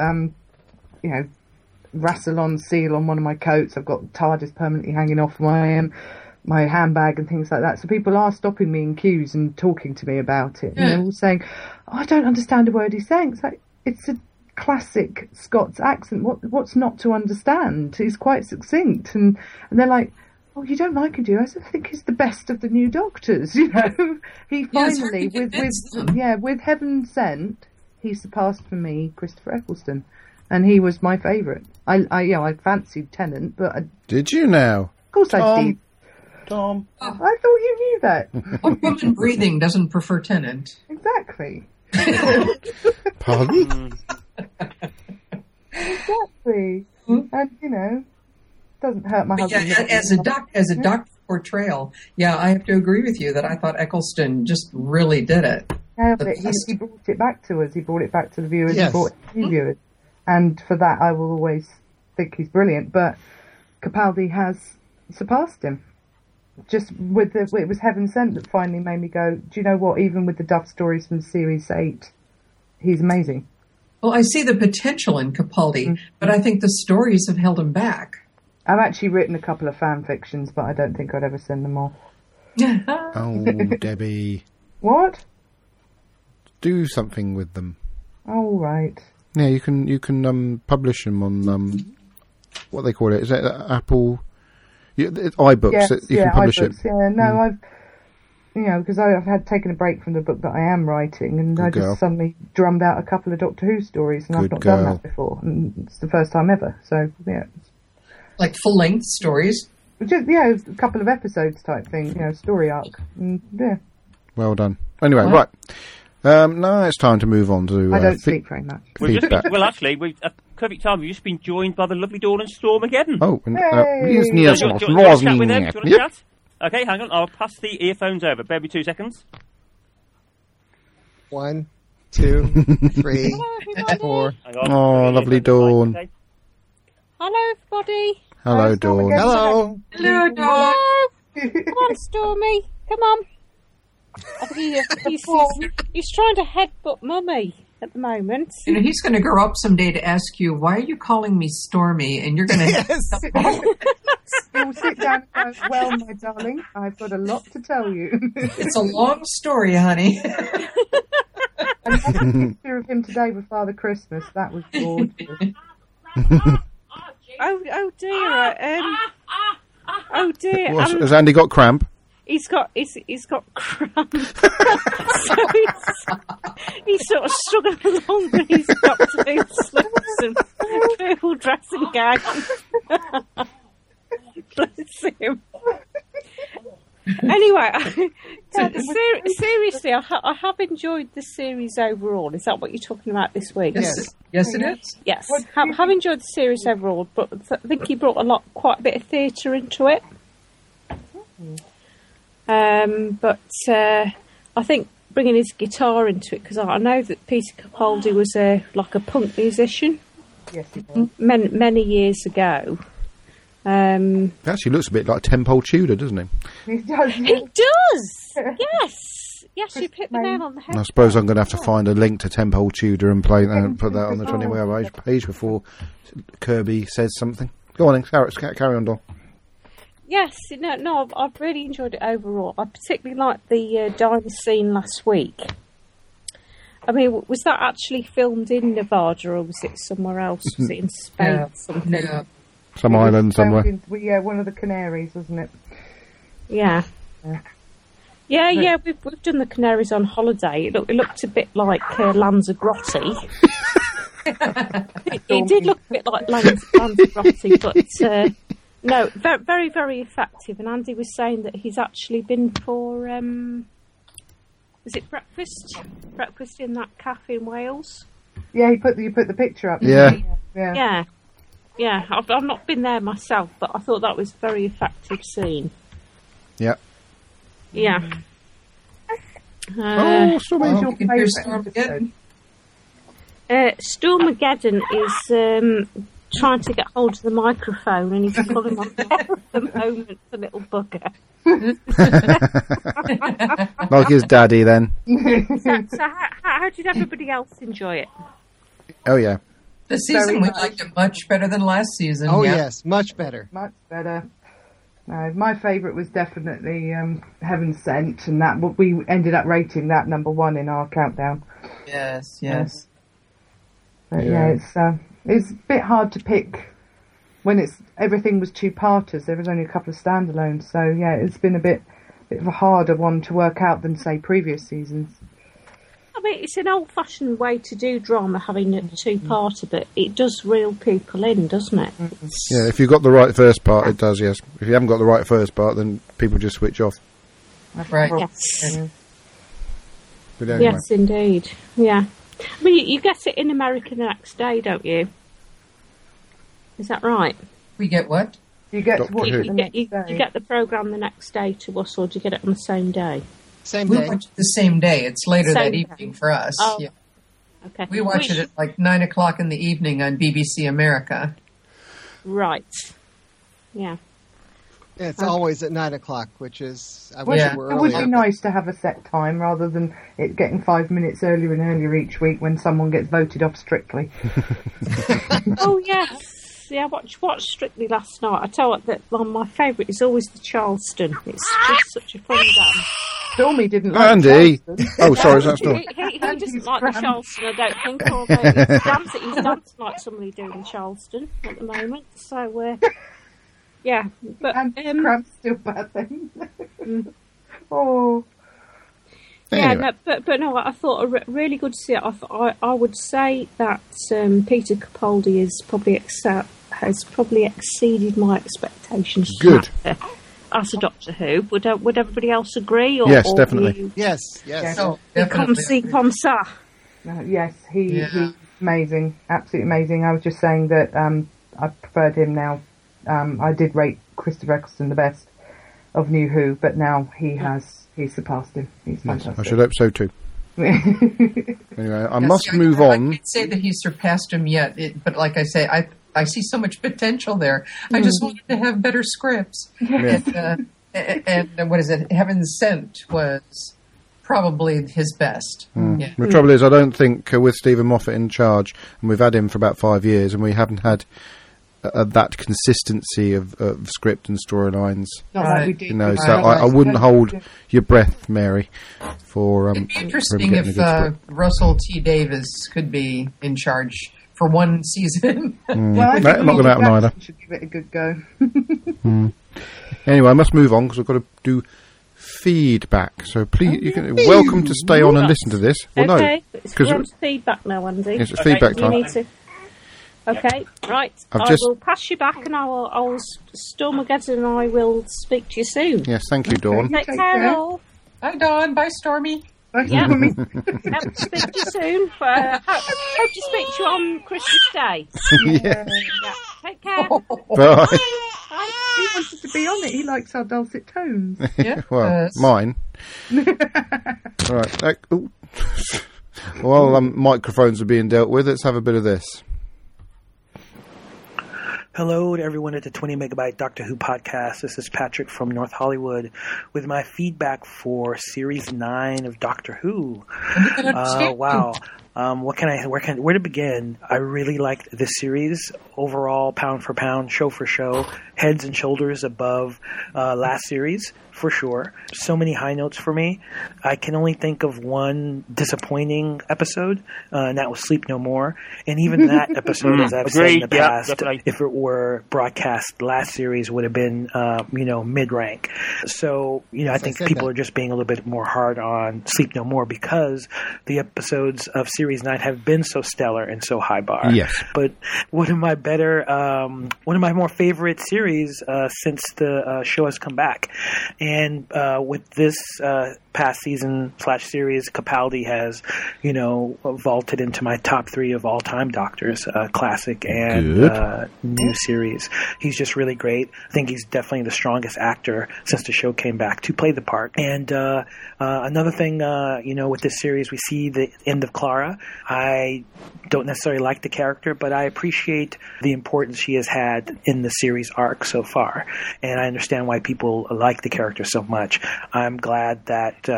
Rassilon seal on one of my coats. I've got TARDIS permanently hanging off my my handbag and things like that. So people are stopping me in queues and talking to me about it. And they're all saying, I don't understand a word he's saying. It's like, it's a classic Scots accent. What's not to understand? He's quite succinct. And they're like, oh, you don't like him, do you? I think he's the best of the new Doctors, you know. He finally, with Heaven Sent, he surpassed for me Christopher Eccleston. And he was my favourite. I fancied Tennant, but... Did you now? Of course I did. Tom. I thought you knew that. A woman breathing doesn't prefer Tennant. Exactly. Pardon? Exactly. And, you know, doesn't hurt my husband. Yeah, as a doctor portrayal, I have to agree with you that I thought Eccleston just really did it. Yeah, but he brought it back to us. He brought it back to the viewers. Yes. He brought it to the viewers. And for that, I will always think he's brilliant. But Capaldi has surpassed him. Just with it was Heaven Sent that finally made me go, do you know what? Even with the Duff stories from Series 8, he's amazing. Well, I see the potential in Capaldi, but I think the stories have held him back. I've actually written a couple of fan fictions, but I don't think I'd ever send them off. Oh, Debbie. What? Do something with them. Oh, right. Yeah, you can publish them on what they call it. Is it Apple? iBooks. Yes, You can publish iBooks, it. Yeah, no, because I've had taken a break from the book that I am writing, and I just suddenly drummed out a couple of Doctor Who stories, and I've not done that before, and it's the first time ever. So yeah, like full-length stories. Just a couple of episodes type thing, story arc. And, yeah. Well done. Anyway, right. Now it's time to move on to. I don't sleep very much. Feedback. Perfect time. We've just been joined by the lovely Dawn and Stormageddon. Oh, yes. Do you want to chat with them? Do you want to chat? Okay, hang on. I'll pass the earphones over. Bear with me 2 seconds. 1, 2, 3, 4. Oh, lovely Dawn. Hello, everybody. Hello, Dawn. Hello. Hello, Dawn. Come on, Stormy. Come on. I think he's trying to headbutt Mummy at the moment. He's going to grow up someday to ask you, why are you calling me Stormy? And you're going to... You'll sit down and go, well, my darling, I've got a lot to tell you. It's a long story, honey. And I had a picture of him today with Father Christmas. That was gorgeous. Oh dear. Oh dear. Has Andy got cramp? He's got cramp. So he's sort of struggling along with his Doctor Who slippers and purple dressing gown. Bless him. Anyway, seriously, I have enjoyed the series overall. Is that what you're talking about this week? Yes, it is. Yes, have enjoyed the series overall, but I think he brought quite a bit of theatre into it. But I think bringing his guitar into it, because I know that Peter Capaldi was like a punk musician. Yes, he was. Many years ago. He actually looks a bit like Tempole Tudor, doesn't he? He does. He does. Yes, you hit the nail on the head. I suppose I'm going to have to find a link to Tempole Tudor and play and put that on the 20 page before Kirby says something. Go on, then, carry on, Dawn. Yes, no, I've really enjoyed it overall. I particularly liked the diner scene last week. I mean, was that actually filmed in Nevada or was it somewhere else? Was it in Spain or something? No. Some island somewhere. One of the Canaries, wasn't it? Yeah. Yeah, we've done the Canaries on holiday. It looked a bit like Lanzarote. it did look a bit like Lanzarote, but no, very, very, very effective. And Andy was saying that he's actually been for is it breakfast in that cafe in Wales? Yeah, you put the picture up. Yeah. I've not been there myself, but I thought that was a very effective scene. Yeah. Yeah. Stormageddon? Stormageddon is trying to get hold of the microphone, and he's pulling on there at the moment, the little bugger. Like his daddy, then. So how did everybody else enjoy it? Oh, yeah. This season we liked it much better than last season. Oh, yes, much better. Much better. No, my favourite was definitely Heaven Sent, and that we ended up rating that number 1 in our countdown. Yes. But it's a bit hard to pick when everything was 2-parters. There was only a couple of standalones, so yeah, it's been a bit of a harder one to work out than say previous seasons. I mean, it's an old-fashioned way to do drama, having a 2-parter, but it does reel people in, doesn't it? Yeah, if you've got the right first part, it does, yes. If you haven't got the right first part, then people just switch off. Right. Yes. But anyway. Yes, indeed. Yeah. I mean, you get it in America the next day, don't you? Is that right? We get what? You get Doctor to watch Who. it the next day. You get the programme the next day to us, or do you get it on the same day? Same We day. watch it the same day. It's later Same that day. evening for us. Oh. Yeah. Okay. We watch it at like 9 o'clock in the evening on BBC America. Right. Yeah. It's always at 9 o'clock, which is I Well, wish Yeah. it were It would earlier. be nice to have a set time rather than it getting 5 minutes earlier and earlier each week when someone gets voted off Strictly. Oh, yes. Yeah, I watched Strictly last night. I tell you what, that my favourite is always the Charleston. It's just such a fun game. Stormy didn't like Andy! Charleston. Oh, sorry, is that still? He doesn't Andy's like the crammed. Charleston, I don't think. Although he's dancing like somebody doing Charleston at the moment. So, yeah. But And Cramp's still bad then. Oh. yeah, Anyway. no, but no, I thought really good to see it. I would say that Peter Capaldi has probably exceeded my expectations. Good. As a Doctor Who, would everybody else agree? Or, Yes, or definitely. you- Yes, yes. So Comme definitely. ci, comme ça. Yes, he's Yeah. amazing. Absolutely amazing. I was just saying that I preferred him now. I did rate Christopher Eccleston the best of New Who, but now he's surpassed him. He's Yes, fantastic. I should hope so too. Anyway, I must Yes, move I on. can't say that he surpassed him yet, but like I say, I see so much potential there. I just wanted to have better scripts. Yeah. And what is it? Heaven Sent was probably his best. Yeah. The trouble is, I don't think with Stephen Moffat in charge, and we've had him for about 5 years, and we haven't had that consistency of script and storylines. Not like we did. You know, with so I wouldn't hold your breath, Mary, for It'd be for him interesting getting a if good script. Russell T. Davis could be in charge for one season. Well, I No, think I'm not going to happen Jackson either. should give it a good go. Anyway, I must move on because I've got to do feedback. So please, welcome to stay on and listen to this. Well, Okay, no, it's because we're on to feedback now, Andy. it's feedback You time. need to. Okay, right. I've I just- will pass you back, and I will Stormageddon, and I will speak to you soon. Yes, thank you, Dawn. Take Take care, care. all. Bye, Dawn. Bye, Stormy. Yeah. I mean, Hope to speak to you soon. Hope to speak to you on Christmas Day. Yeah. Yeah. Take care. Bye. he wanted to be on it. He likes our dulcet tones. Yeah. Well, mine. Right. Ooh. While microphones are being dealt with, let's have a bit of this. Hello to everyone at the 20 Megabyte Doctor Who podcast. This is Patrick from North Hollywood with my feedback for Series 9 of Doctor Who. Wow. Where to begin? I really liked this series. Overall, pound for pound, show for show, heads and shoulders above last series, for sure. So many high notes for me. I can only think of one disappointing episode, and that was Sleep No More. And even that episode, as I've said in the Agreed. Yeah, past, definitely. if it were broadcast last series, would have been, mid-rank. So, I think said people that. are just being a little bit more hard on Sleep No More because the episodes of Series 9 have been so stellar and so high bar. Yes. But one of my more favorite series since the show has come back. And with this past season / series, Capaldi has, vaulted into my top 3 of all time Doctors, classic and new series. He's just really great. I think he's definitely the strongest actor since the show came back to play the part. And another thing, with this series, we see the end of Clara. I don't necessarily like the character, but I appreciate the importance she has had in the series arc so far. And I understand why people like the character so much. I'm glad that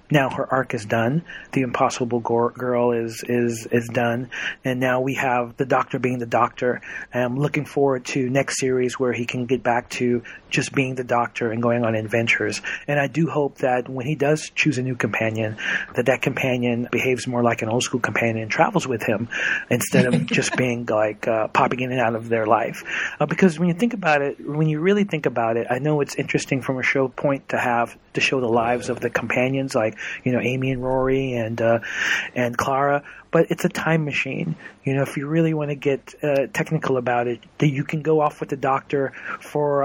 now her arc is done. The Impossible Girl is done, and now we have the Doctor being the Doctor. And I'm looking forward to next series where he can get back to just being the Doctor and going on adventures. And I do hope that when he does choose a new companion, that companion behaves more like an old school companion and travels with him instead of just being like popping in and out of their life. Because when you think about it, when you really think about it, I know it's interesting from a show point to show the lives of the companions, like, you know, Amy and Rory and Clara, but it's a time machine. You know, if you really want to get technical about it, that you can go off with the Doctor for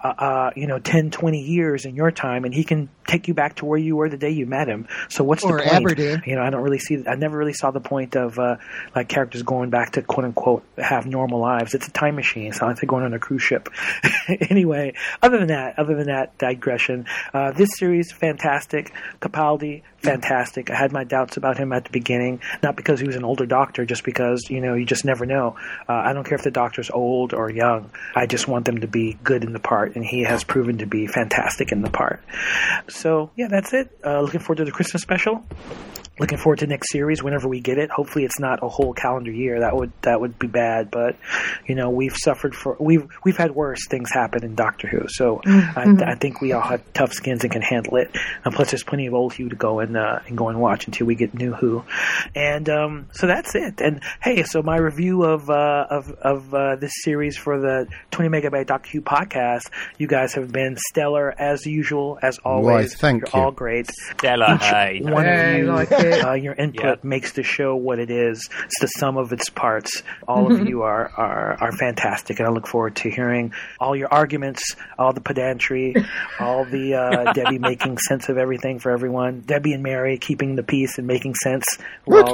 10, 20 years in your time, and he can take you back to where you were the day you met him. So what's the point? Aberdeen. You know, I never really saw the point of like characters going back to quote unquote have normal lives. It's a time machine. It's not like they're going on a cruise ship. Anyway, other than that digression, this series fantastic. Capaldi fantastic. I had my doubts about him at the beginning, not because he was an older Doctor, just because, you know, you just never know. I don't care if the Doctor's old or young. I just want them to be good in the part, and he has proven to be fantastic in the part. So, yeah, that's it. Looking forward to the Christmas special. Looking forward to next series whenever we get it. Hopefully, it's not a whole calendar year. That would be bad. But you know, we've had worse things happen in Doctor Who. So I think we all have tough skins and can handle it. And plus, there's plenty of old Who to go and watch until we get new Who. And so that's it. And hey, so my review of this series for the 20 Megabyte Doctor Who podcast, you guys have been stellar as usual, as always. Right, thank You're you. all great. Stellar, hey. One of you. Like it. Your input makes the show what it is. It's the sum of its parts. All of you are fantastic, and I look forward to hearing all your arguments, all the pedantry, all the Debbie making sense of everything for everyone. Debbie and Mary keeping the peace and making sense while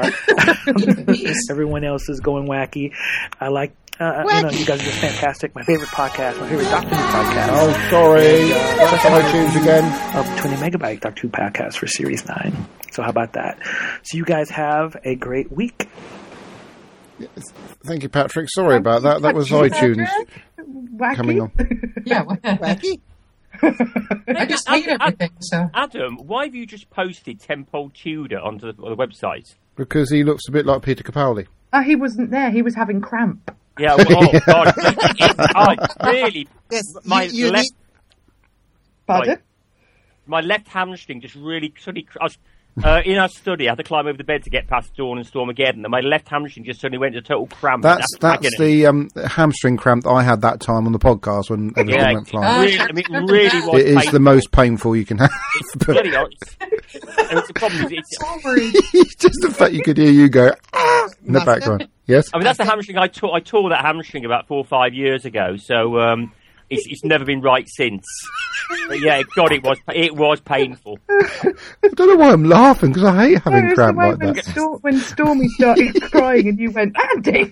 everyone else is going wacky. I like. You know, you guys are just fantastic. My favorite podcast, my favorite Doctor Who podcast. Oh, sorry. iTunes again. Of 20 Megabyte Doctor Who podcast for Series 9. So how about that? So you guys have a great week. Thank you, Patrick. Sorry about that. That was iTunes Wacky. coming on. Yeah. Wacky? I just hate everything. So Adam, why have you just posted Tenpole Tudor onto the website? Because he looks a bit like Peter Capaldi. He wasn't there. He was having cramp. Yeah, well, oh God, really. Yes, My left, Pardon? my left hamstring just really suddenly. In our study, I had to climb over the bed to get past Dawn and Stormageddon, and my left hamstring just suddenly went into total cramp. That's the hamstring cramp that I had that time on the podcast when everything went flying. Really, I mean, it really was. It is painful. the most painful you can have. It's bloody honest. And it's the problem. It's just the fact you could hear you go in the background. Yes. I mean, that's the hamstring I tore. I tore that hamstring about 4 or 5 years ago. So it's never been right since. But yeah, God, it was painful. I don't know why I'm laughing, because I hate having cramp like that. When Stormy started crying and you went, Andy!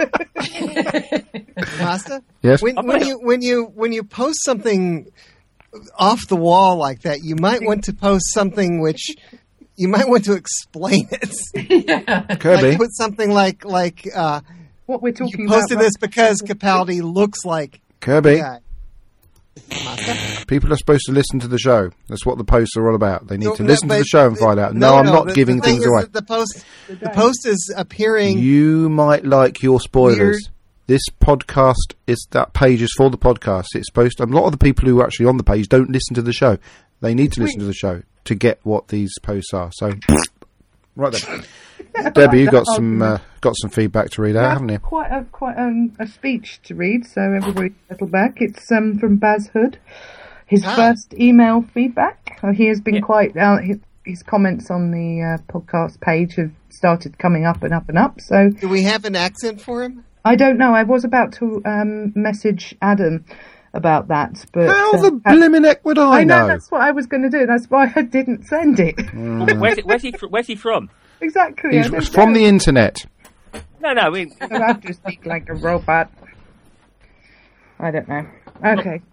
Master? Yes? When you post something off the wall like that, you might want to post something which you might want to explain it. Kirby? Like put something like What we're talking you about. posted this because Capaldi looks like Kirby? the guy. Master? People are supposed to listen to the show. That's what the posts are all about. They need to No, listen to but the show and find out. No, I'm not giving the thing things is away. that the post is appearing. You might like your spoilers. Weird. This podcast that page is for the podcast. It's supposed to, a lot of the people who are actually on the page don't listen to the show. They need to listen to the show to get what these posts are. So, right then. Debbie, you got some feedback to read out, haven't you? Quite a speech to read, so everybody settle back. It's from Baz Hood. His first email feedback. He has been quite. His comments on the podcast page have started coming up and up and up. So, Do we have an accent for him? I don't know. I was about to message Adam about that, but How the blimmin' heck would I know? That's what I was going to do. That's why I didn't send it. Where's he from? Exactly. He's from the internet. No. I have to speak like a robot. I don't know. Okay.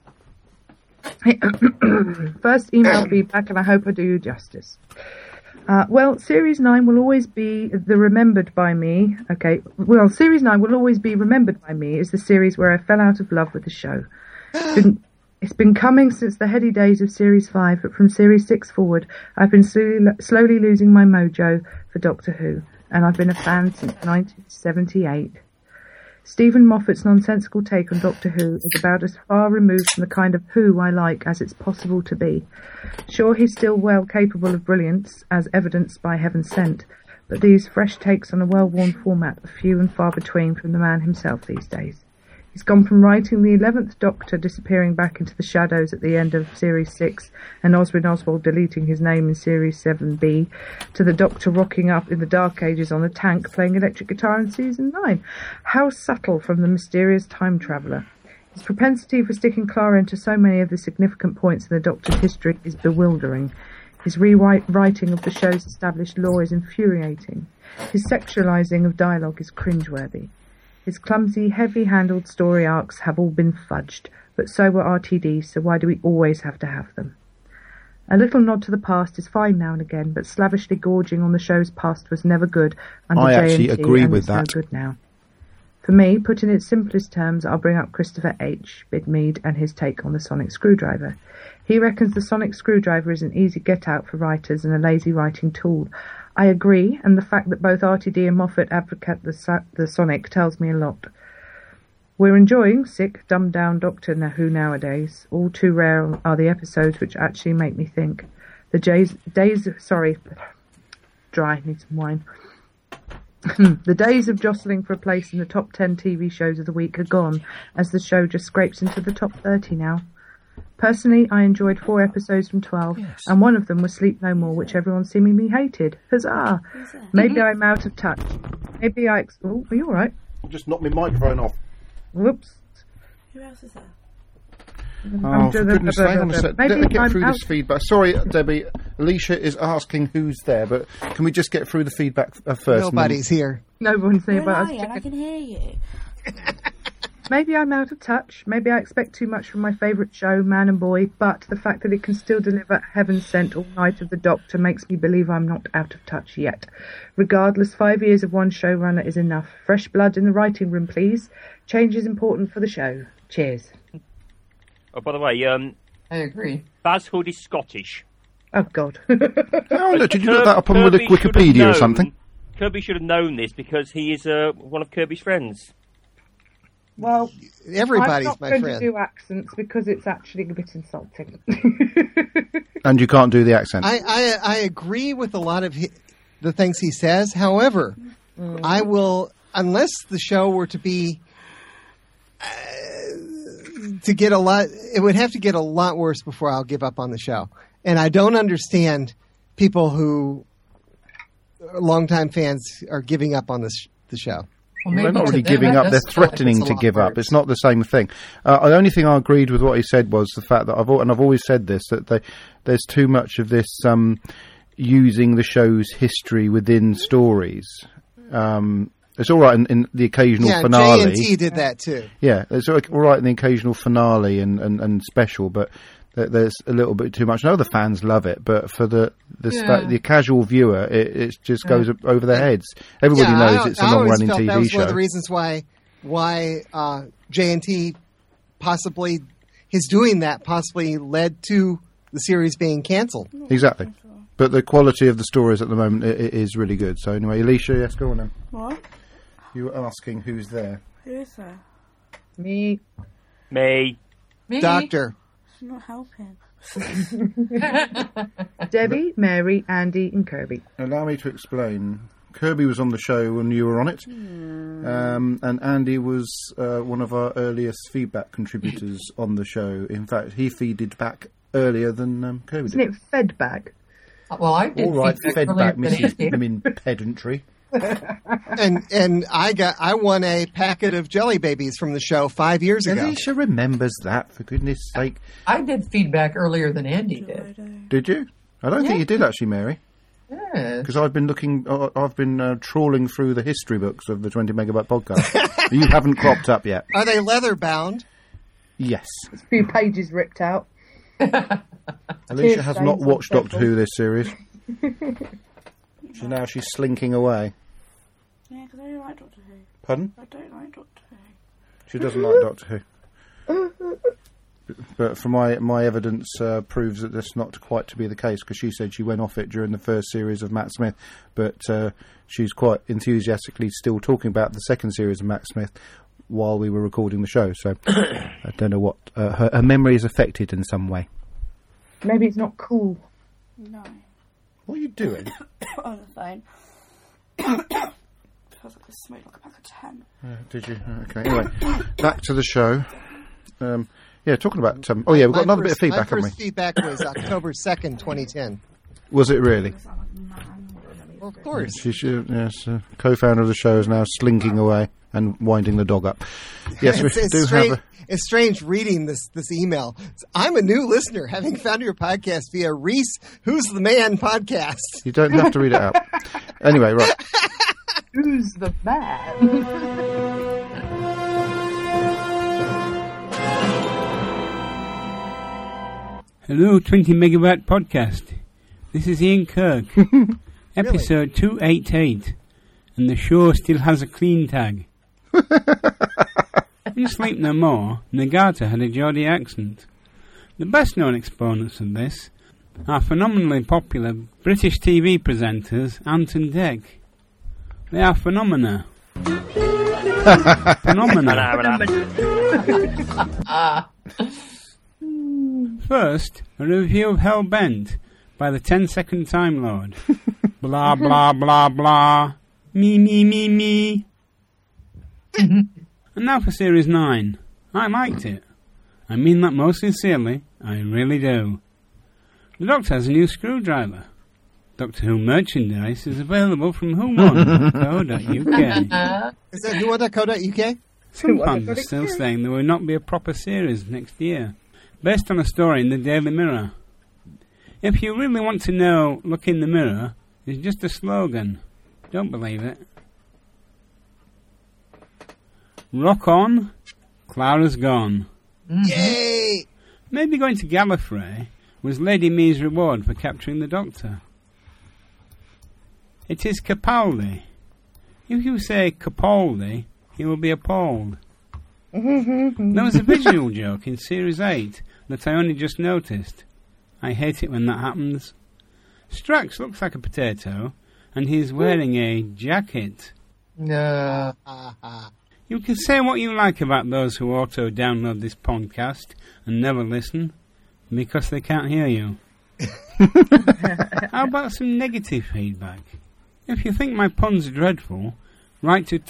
First email feedback, and I hope I do you justice. Well, Series 9 will always be the remembered by me. Okay. Well, Series 9 will always be remembered by me as the series where I fell out of love with the show. It's been coming since the heady days of Series 5, but from Series 6 forward, I've been slowly losing my mojo for Doctor Who, and I've been a fan since 1978. Stephen Moffat's nonsensical take on Doctor Who is about as far removed from the kind of Who I like as it's possible to be. Sure, he's still well capable of brilliance, as evidenced by Heaven Sent, but these fresh takes on a well-worn format are few and far between from the man himself these days. He's gone from writing the 11th Doctor disappearing back into the shadows at the end of Series 6 and Oswin Oswald deleting his name in Series 7B to the Doctor rocking up in the Dark Ages on a tank playing electric guitar in Season 9. How subtle from the mysterious time traveller. His propensity for sticking Clara into so many of the significant points in the Doctor's history is bewildering. His rewriting of the show's established lore is infuriating. His sexualising of dialogue is cringeworthy. His clumsy, heavy-handled story arcs have all been fudged, but so were RTD, so why do we always have to have them? A little nod to the past is fine now and again, but slavishly gorging on the show's past was never good under I actually JNT, agree and with it's that. no good now. For me, put in its simplest terms, I'll bring up Christopher H. Bidmead and his take on the sonic screwdriver. He reckons the sonic screwdriver is an easy get-out for writers and a lazy writing tool. I agree, and the fact that both RTD and Moffat advocate the sonic tells me a lot. We're enjoying sick, dumbed-down Doctor Who nowadays. All too rare are the episodes which actually make me think. The need some wine. The days of jostling for a place in the top 10 TV shows of the week are gone, as the show just scrapes into the top 30 now. Personally, I enjoyed 4 episodes from 12, and one of them was Sleep No More, which everyone seemingly hated. Huzzah! Maybe I'm out of touch. Maybe I... Oh, are you alright? Just knocked my microphone off. Whoops. Who else is there? Oh, for goodness sake, hang on a sec. Let me get through this feedback. Sorry, Debbie. Alicia is asking who's there, but can we just get through the feedback first? Nobody's here. No one's here, but I can hear you. Maybe I'm out of touch. Maybe I expect too much from my favourite show, Man and Boy, but the fact that it can still deliver Heaven Sent all night of the Doctor makes me believe I'm not out of touch yet. Regardless, 5 years of one showrunner is enough. Fresh blood in the writing room, please. Change is important for the show. Cheers. Oh, by the way, I agree. Baz Hood is Scottish. Oh, God. Oh, look, did you look that up on Wikipedia or something? Kirby should have known this because he is one of Kirby's friends. Well, everybody's I'm not my going friend. to do accents because it's actually a bit insulting. And you can't do the accent. I agree with a lot of the things he says. However, I will, unless the show were to be to get a lot, it would have to get a lot worse before I'll give up on the show. And I don't understand people who are longtime fans are giving up on the show. Well, They're not really giving up, they're threatening to give up. It's not the same thing. The only thing I agreed with what he said was the fact that I've always said this, that there's too much of this using the show's history within stories. It's all right in the occasional finale. JNT did that too. Yeah, it's all right in the occasional finale and special, but there's a little bit too much. I know the fans love it, but for the casual viewer, it just goes over their heads. Everybody knows it's a long-running TV that was show. One of the reasons why JNT possibly his doing that possibly led to the series being cancelled. Exactly. But the quality of the stories at the moment is really good. So anyway, Alicia, yes, go on then. What? You were asking who's there. Who is there? Me. Doctor. It's not helping. Debbie, Mary, Andy, and Kirby. Allow me to explain. Kirby was on the show when you were on it, and Andy was one of our earliest feedback contributors on the show. In fact, he feeded back earlier than Kirby Isn't did. it fed back? Well, I did. All right, fed back, Mrs. Andy. Women pedantry. And I won a packet of Jelly Babies from the show 5 years ago. Alicia remembers that, for goodness sake. I did feedback earlier than Andy did. Did you? I don't think you did actually, Mary. Yeah. Because I've been trawling through the history books of the 20 Megabyte podcast. You haven't cropped up yet. Are they leather bound? Yes. A few pages ripped out. Alicia has not stains watched on Doctor Who this series. She's slinking away. Yeah, because I don't like Doctor Who. Pardon? I don't like Doctor Who. She doesn't like Doctor Who. but for my evidence proves that that's not quite to be the case, because she said she went off it during the first series of Matt Smith, but she's quite enthusiastically still talking about the second series of Matt Smith while we were recording the show. So I don't know what her memory is affected in some way. Maybe it's not cool. No. What are you doing? On the phone. Feels like I smoked like a pack of 10. Did you? Okay. Anyway, back to the show. Talking about... we've got another bit of feedback, haven't we? My first feedback was October 2nd, 2010. Was it really? Well, of course. Yes, co-founder of the show is now slinking away and winding the dog up. Yes, we do have... It's strange reading this email. I'm a new listener, having found your podcast via Reese Who's the Man podcast. You don't have to read it out. Anyway, right. Who's the man? Hello, 20 Megabyte Podcast. This is Ian Kirk. Episode 288. And the show still has a clean tag. In Sleep No More, Nagata had a Geordie accent. The best known exponents of this are phenomenally popular British TV presenters Ant and Dec. They are phenomena. First, a review of Hellbent by the 10-second Time Lord. Blah, blah, blah, blah. Me, me, me, me. And now for Series 9. I liked it. I mean that most sincerely. I really do. The Doctor has a new screwdriver. Doctor Who merchandise is available from whomon.co.uk. Is that whomon.co.uk? Some fans are still saying there will not be a proper series next year, based on a story in the Daily Mirror. If you really want to know, look in the mirror is just a slogan. Don't believe it. Rock on, Clara's gone. Yay! Maybe going to Gallifrey was Lady Me's reward for capturing the Doctor. It is Capaldi. If you say Capaldi, he will be appalled. There was a visual joke in Series 8 that I only just noticed. I hate it when that happens. Strax looks like a potato, and he's wearing a jacket. No. You can say what you like about those who auto-download this podcast and never listen, because they can't hear you. How about some negative feedback? If you think my puns are dreadful, write to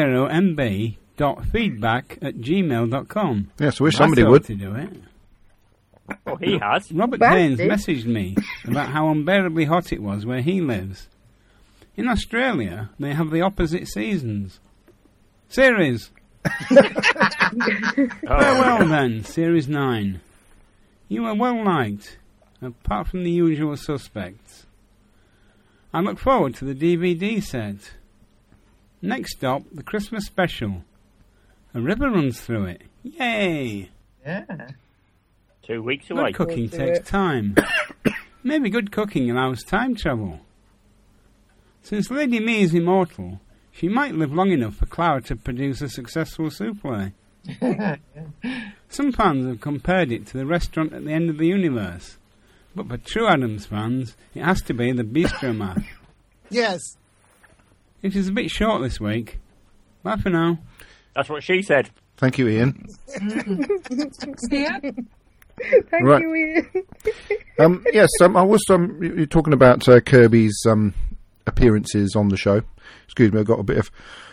20mb.feedback@gmail.com. Yes, I wish somebody would. To do it. Well, he has. Robert Baines messaged me about how unbearably hot it was where he lives. In Australia, they have the opposite seasons. Series! Farewell then, Series 9. You are well liked, apart from the usual suspects. I look forward to the DVD set. Next stop, the Christmas special. A river runs through it. Yay! Yeah. 2 weeks away. Good cooking takes time. Maybe good cooking allows time travel. Since Lady Me is immortal, she might live long enough for Clara to produce a successful souffle. Some fans have compared it to the restaurant at the end of the universe. But for true Addams fans, it has to be the Bistromath. Yes. It is a bit short this week. Bye for now. That's what she said. Thank you, Ian. Thank Right. you, Ian. Yes, I was. You're talking about Kirby's appearances on the show. Excuse me, I got a bit of.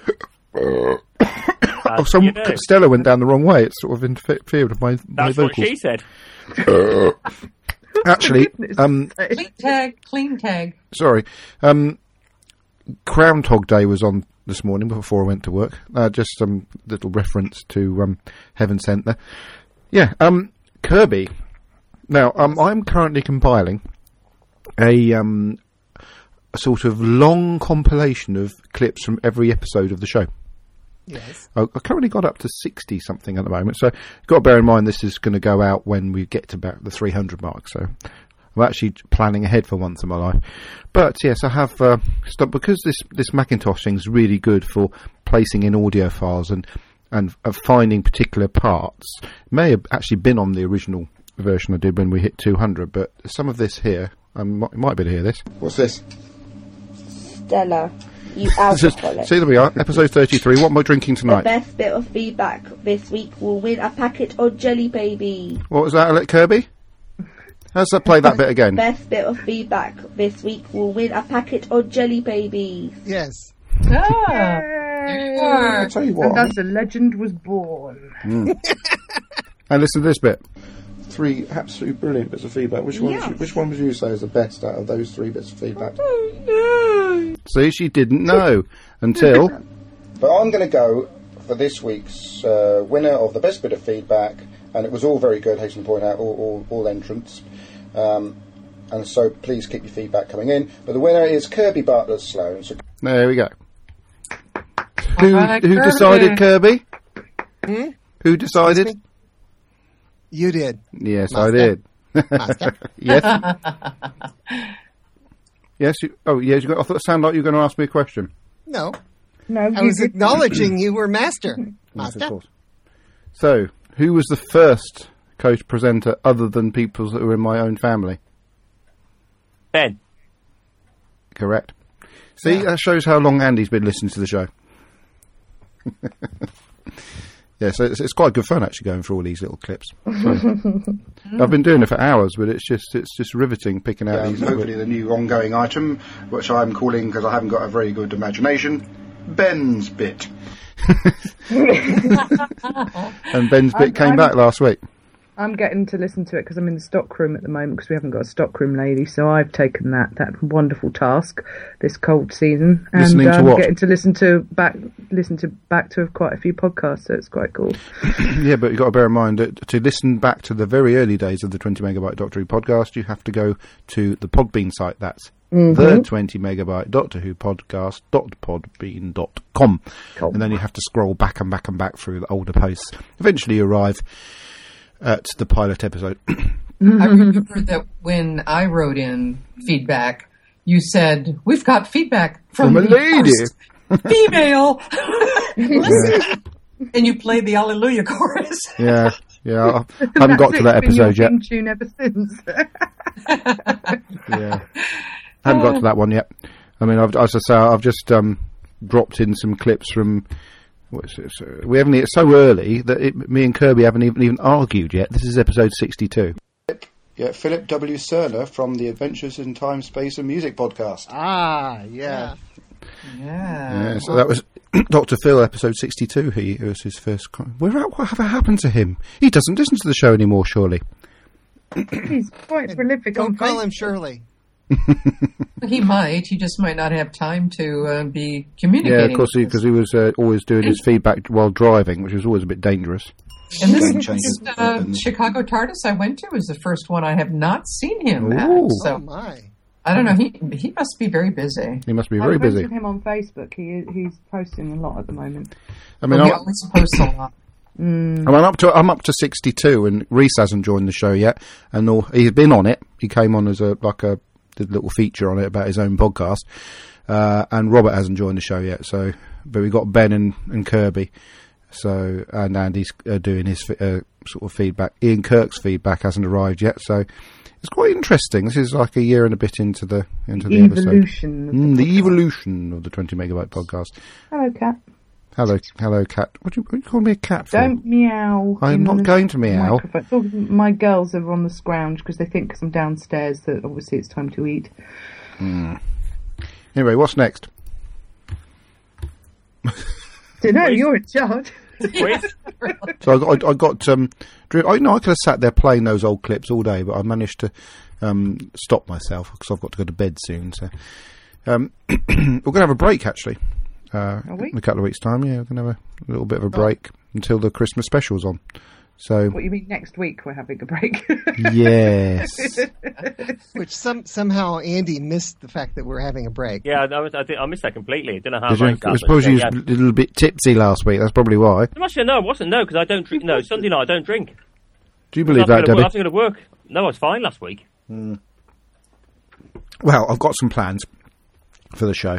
Stella went down the wrong way. It sort of interfered with my That's vocals. what she said. Actually, Clean tag. sorry. Groundhog Day was on this morning before I went to work. Just some little reference to Heaven Sent there. Yeah, Kirby. Now, I'm currently compiling a sort of long compilation of clips from every episode of the show. Yes. I currently got up to 60 something at the moment, so you've got to bear in mind this is going to go out when we get to about the 300 mark, so I'm actually planning ahead for once in my life. But yes, I have stopped because this Macintosh thing's really good for placing in audio files, and and finding particular parts. It may have actually been on the original version I did when we hit 200, but some of this here, you might be able to hear this. What's this? Stella, you alcoholic. See, there we are, episode 33. What am I drinking tonight? The best bit of feedback this week will win a packet of Jelly Baby. What was that, Alec Kirby? How's that? Play that bit again. Best bit of feedback this week will win a packet of Jelly Babies. Yes. Ah, there you are. I'll tell you what. And thus a legend was born. And listen to this bit. 3 absolutely brilliant bits of feedback. Which one would you say is the best out of those 3 bits of feedback? See, she didn't know until... But I'm going to go for this week's winner of the best bit of feedback, and it was all very good, hasten to point out, all entrants. And so please keep your feedback coming in. But the winner is Kirby Bartlett Sloan. So there we go. Who decided, Kirby? Who decided? You did. Yes, Master. I did. Yes. Yes. Yes. I thought it sounded like you were going to ask me a question. No. No, I was acknowledging you were master. Yes, of course. So, who was the first coach presenter other than people that were in my own family? Ben. Correct. See, that shows how long Andy's been listening to the show. Yeah, so it's quite good fun actually going through all these little clips. I've been doing it for hours, but it's just riveting picking out these. Hopefully the new ongoing item, which I'm calling, because I haven't got a very good imagination, Ben's Bit. And Ben's Bit came back last week. I'm getting to listen to it because I'm in the stockroom at the moment because we haven't got a stockroom lady. So I've taken that wonderful task this cold season, and Listening to what? Getting to listen to back to quite a few podcasts. So it's quite cool. Yeah, but you've got to bear in mind that to listen back to the very early days of the 20 Megabyte Doctor Who podcast, you have to go to the Podbean site. That's the 20 Megabyte Doctor Who podcast.podbean.com, and then you have to scroll back and back and back through the older posts. Eventually, you arrive at the pilot episode. I remember that when I wrote in feedback, you said, "We've got feedback from a lady, female." And you played the Hallelujah chorus. Yeah. I haven't got to that episode yet. Tune ever since. Yeah, haven't got to that one yet. I mean, as I say, I've just dropped in some clips from. We haven't. It's so early that me and Kirby haven't even argued yet. This is episode 62. Yeah, Philip W. Serler from the Adventures in Time, Space and Music podcast. Ah, yeah. Yeah, so that was Dr. Phil, episode 62. It was his first. Whatever happened to him? He doesn't listen to the show anymore, surely. He's quite prolific. Don't call him Shirley. He might. He just might not have time to be communicating. Yeah, of course, because he was always doing his feedback while driving, which was always a bit dangerous. And this Chicago TARDIS I went to was the first one I have not seen him at. So I don't know. He must be very busy. He must be very busy. I'm friends with him on Facebook. He's posting a lot at the moment. I mean, he always posts a lot. I'm up to 62, and Reese hasn't joined the show yet, and he's been on it. He came on as did a little feature on it about his own podcast, and Robert hasn't joined the show yet. So, but we got Ben and Kirby. So, and Andy's doing his sort of feedback. Ian Kirk's feedback hasn't arrived yet, so it's quite interesting. This is like a year and a bit into the evolution. The evolution of the 20 Megabyte podcast. Hello, Cat. Hello, cat. What do you call me a cat for? Don't meow. I'm not going to meow. My girls are on the scrounge because they think because I'm downstairs that obviously it's time to eat. Anyway, what's next? Don't know. You're in charge. So I got I could have sat there playing those old clips all day, but I managed to stop myself because I've got to go to bed soon. So we're going to have a break actually. In a couple of weeks' time, yeah, we're going to have a little bit of a break until the Christmas special's on. So, what you mean next week we're having a break? Yes. Which somehow Andy missed the fact that we're having a break. Yeah, I missed that completely. I don't know how. I suppose you was a little bit tipsy last week. That's probably why. Actually, no, I wasn't. No, because I don't drink. No, Sunday night I don't drink. Do you believe that, Debbie? I was going to work. No, I was fine last week. Well, I've got some plans for the show.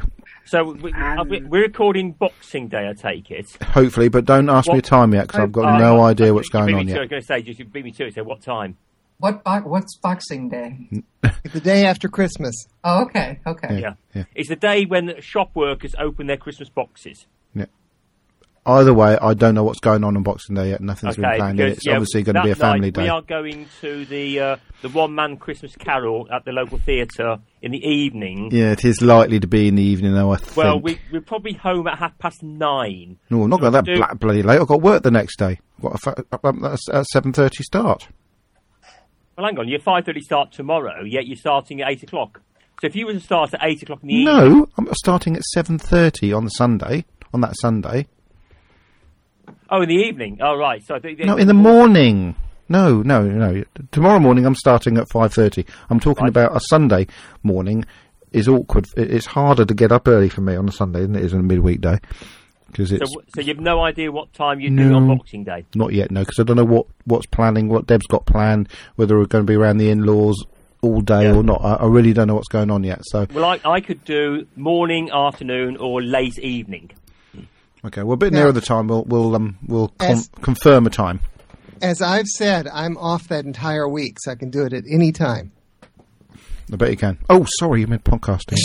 So we're recording Boxing Day, I take it. Hopefully, but don't ask me a time yet because I've got no idea what's going on yet. I was going to say, just beat me to it. So what time? What's Boxing Day? The day after Christmas. Oh, okay. Yeah. It's the day when shop workers open their Christmas boxes. Yeah. Either way, I don't know what's going on Boxing Day yet. Nothing's been planned yet. It's obviously going to be a family day. We are going to the one-man Christmas carol at the local theatre in the evening. Yeah, it is likely to be in the evening, though, I think. Well, we're probably home at 9:30. No, I'm not going that bloody late. I've got work the next day. Got a 7:30 start. Well, hang on. Your 5:30 start tomorrow, yet you're starting at 8 o'clock. So if you were to start at 8 o'clock in the evening... No, I'm starting at 7:30 on that Sunday. Oh, in the evening? Oh, right. So No, in the morning. No. Tomorrow morning I'm starting at 5:30. I'm talking about a Sunday morning is awkward. It's harder to get up early for me on a Sunday than it is on a midweek day. So you have no idea what time you're doing on Boxing Day? Not yet, no, because I don't know what's planning, what Deb's got planned, whether we're going to be around the in-laws all day or not. I really don't know what's going on yet. So, well, I could do morning, afternoon, or late evening. Okay, well, a bit nearer the time, we'll confirm a time. As I've said, I'm off that entire week, so I can do it at any time. I bet you can. Oh, sorry, you meant podcasting.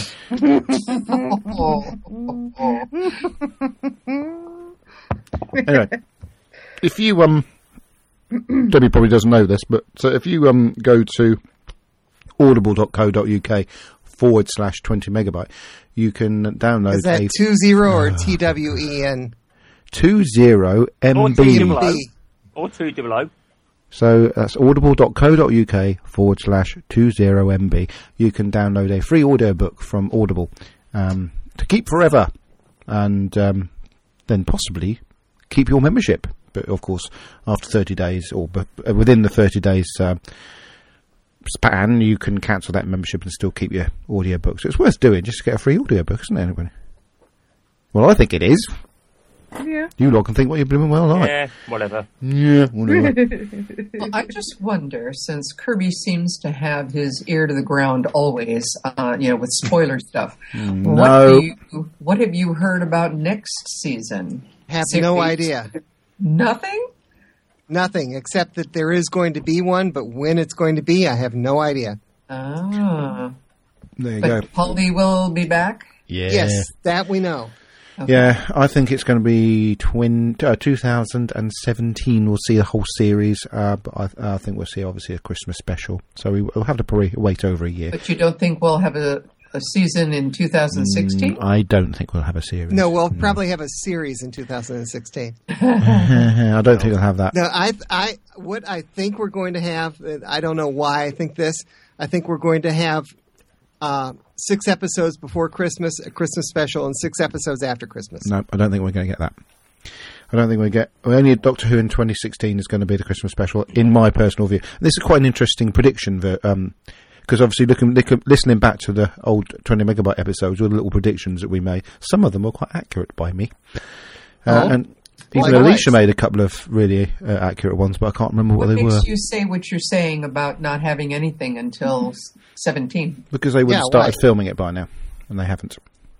Anyway, if you Debbie probably doesn't know this, but so if you go to audible.co.uk/20 megabyte, you can download. Is that 20 or TWEN? 20 MB. Or 200. So that's audible.co.uk/20 MB. You can download a free audiobook from Audible to keep forever, and then possibly keep your membership. But of course, after 30 days or within the 30 days span, you can cancel that membership and still keep your audiobook. So it's worth doing just to get a free audiobook, isn't it, anybody? Well, I think it is. Yeah. You lot can think what you're blooming well like. Yeah, whatever. Yeah, whatever. Well, I just wonder, since Kirby seems to have his ear to the ground always, with spoiler stuff. No. What have you heard about next season? Have no idea. Nothing? Nothing, except that there is going to be one, but when it's going to be, I have no idea. Ah. There you go. Polly will be back? Yeah. Yes, that we know. Okay. Yeah, I think it's going to be 2017. We'll see the whole series, but I think we'll see, obviously, a Christmas special. So we'll have to probably wait over a year. But you don't think we'll have a season in 2016? I don't think we'll have a series. No, we'll probably have a series in 2016. I don't think we'll have that. No, what I think we're going to have, I don't know why I think this, I think we're going to have 6 episodes before Christmas, a Christmas special, and 6 episodes after Christmas. No, I don't think we're going to get that. I don't think we get... Only Doctor Who in 2016 is going to be the Christmas special, in my personal view. And this is quite an interesting prediction, because obviously listening back to the old 20 megabyte episodes with the little predictions that we made, some of them were quite accurate by me. And even Alicia made a couple of really accurate ones, but I can't remember what they were. What makes you say what you're saying about not having anything until 17? Because they would have started filming it by now, and they haven't.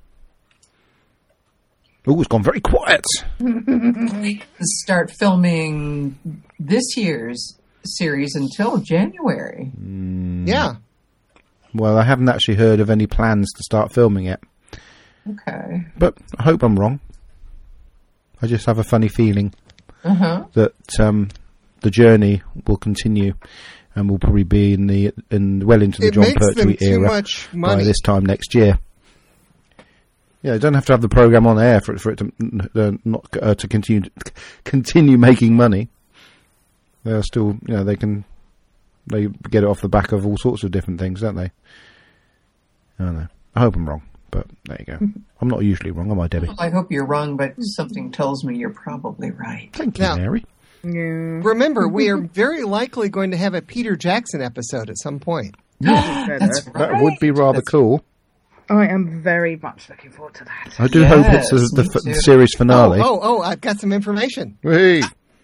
Oh, it's gone very quiet. Start filming this year's series until January. Yeah. Well, I haven't actually heard of any plans to start filming it. Okay. But I hope I'm wrong. I just have a funny feeling that the journey will continue, and will probably be well into the John Pertwee era by this time next year. Yeah, you don't have to have the program on air for it to continue making money. They're still, they get it off the back of all sorts of different things, don't they? I don't know. I hope I'm wrong, but there you go. I'm not usually wrong, am I, Debbie? Well, I hope you're wrong, but something tells me you're probably right. Thank you, Mary. Yeah. Remember, we are very likely going to have a Peter Jackson episode at some point. That's right. That would be rather cool. I am very much looking forward to that. I do hope it's the series finale. Oh, I've got some information. Hey.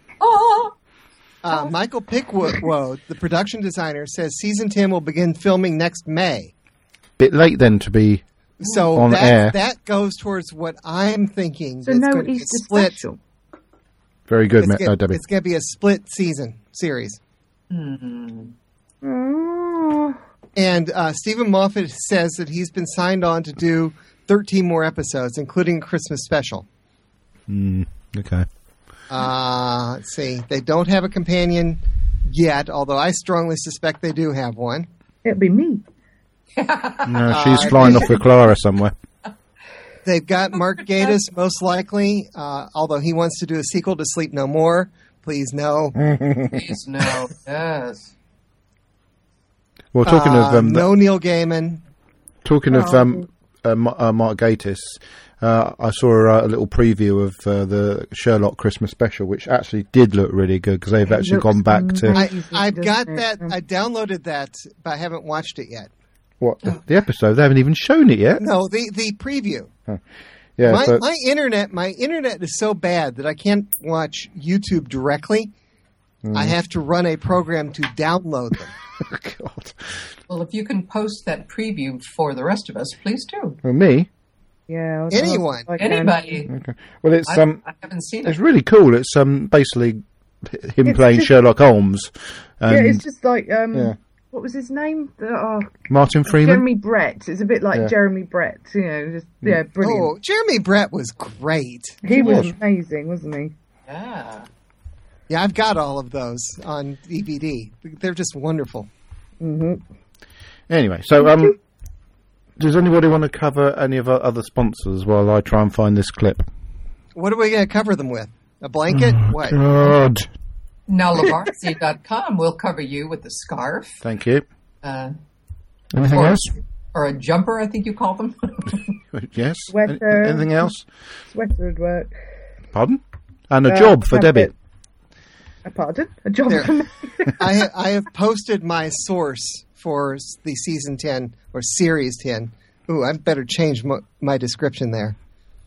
Michael Pickwood, the production designer, says season 10 will begin filming next May. Bit late then to be So on air. that goes towards what I'm thinking. So It's no gonna be a Easter split. special. Very good, It's Debbie. going to be a split season series. Oh. And Stephen Moffat says that he's been signed on to do 13 more episodes, including a Christmas special. Okay. Let's see. They don't have a companion yet, although I strongly suspect they do have one. It'll be me. No, she's flying off with Clara somewhere. They've got Mark Gatiss, most likely, although he wants to do a sequel to Sleep No More. Please no. Please no. Yes. Well, talking of no Neil Gaiman. Talking of Mark Gatiss, I saw a little preview of the Sherlock Christmas special, which actually did look really good because they've actually gone back to I've got that. I downloaded that, but I haven't watched it yet. what the episode. They haven't even shown it yet. No, the preview. Huh. Yeah, my internet is so bad that I can't watch YouTube directly. I have to run a program to download them. God. Well, if you can post that preview for the rest of us, please do. Well, me. Yeah. Anyone. Anybody. Okay. Well, it's I haven't seen It's it. really cool. It's basically him playing Sherlock Holmes. Yeah, it's just like yeah. what was his name? Martin Freeman. Jeremy Brett. It's a bit like Jeremy Brett. You know, just brilliant. Oh, Jeremy Brett was great. He was amazing, wasn't he? Yeah. Yeah, I've got all of those on DVD. They're just wonderful. Mm-hmm. Anyway, so does anybody want to cover any of our other sponsors while I try and find this clip? What are we going to cover them with? A blanket? What? God. Now, Lavarzi.com will cover you with a scarf. Thank you. Anything or, else? Or a jumper, I think you call them. Yes. Sweater. Anything else? Sweater would work. Pardon? And a job for Debbie. Pardon? A job There. for me. I have posted my source for the season 10 or series 10. Ooh, I better change my description there.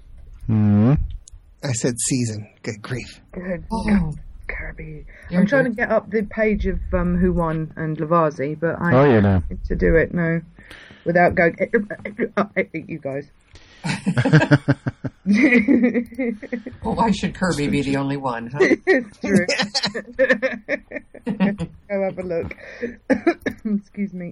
I said season. Good grief. Good Oh. God, Kirby. You're I'm trying good. to get up the page of Who Won and Lavarzi, but I Oh, you know. need to do it now without going. You guys. Well, why should Kirby be the only one? Huh? It's true. Go have a look. Excuse me.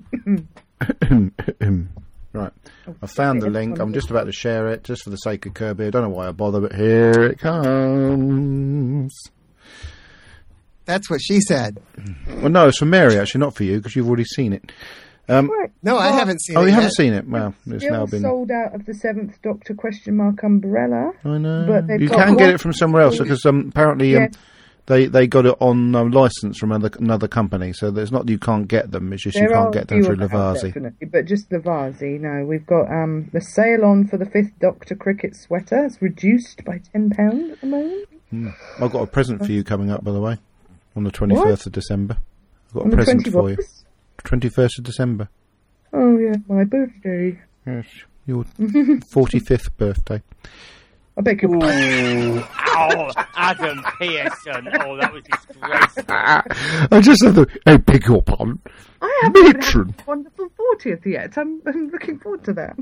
Right. I found the link. I'm just about to share it just for the sake of Kirby. I don't know why I bother, but here it comes. That's what she said. Well, no, it's for Mary, actually, not for you, because you've already seen it. No, I haven't seen it. Oh, you yet. haven't seen it? Well, it's Still now been... sold out of the Seventh Doctor umbrella. I know. But they've You got can get one- it from somewhere else, because apparently Yeah. they got it on license from another company, so there's not you can't get them, it's just you There can't are get a them few through about, Lavarzi. definitely, but just Lavarzi. No, we've got the sale on for the Fifth Doctor cricket sweater. It's reduced by £10 at the moment. I've got a present for you coming up, by the way, on the 21st of December. I've got On a the present for 21st? you. 21st of December. Oh yeah, my birthday. Yes, your 45th birthday. I beg your pardon. Oh, Adam Pearson. Oh, that was disgraceful. I just have to... I beg your pardon. I haven't even had Matron. a wonderful 40th yet. I'm looking forward to that.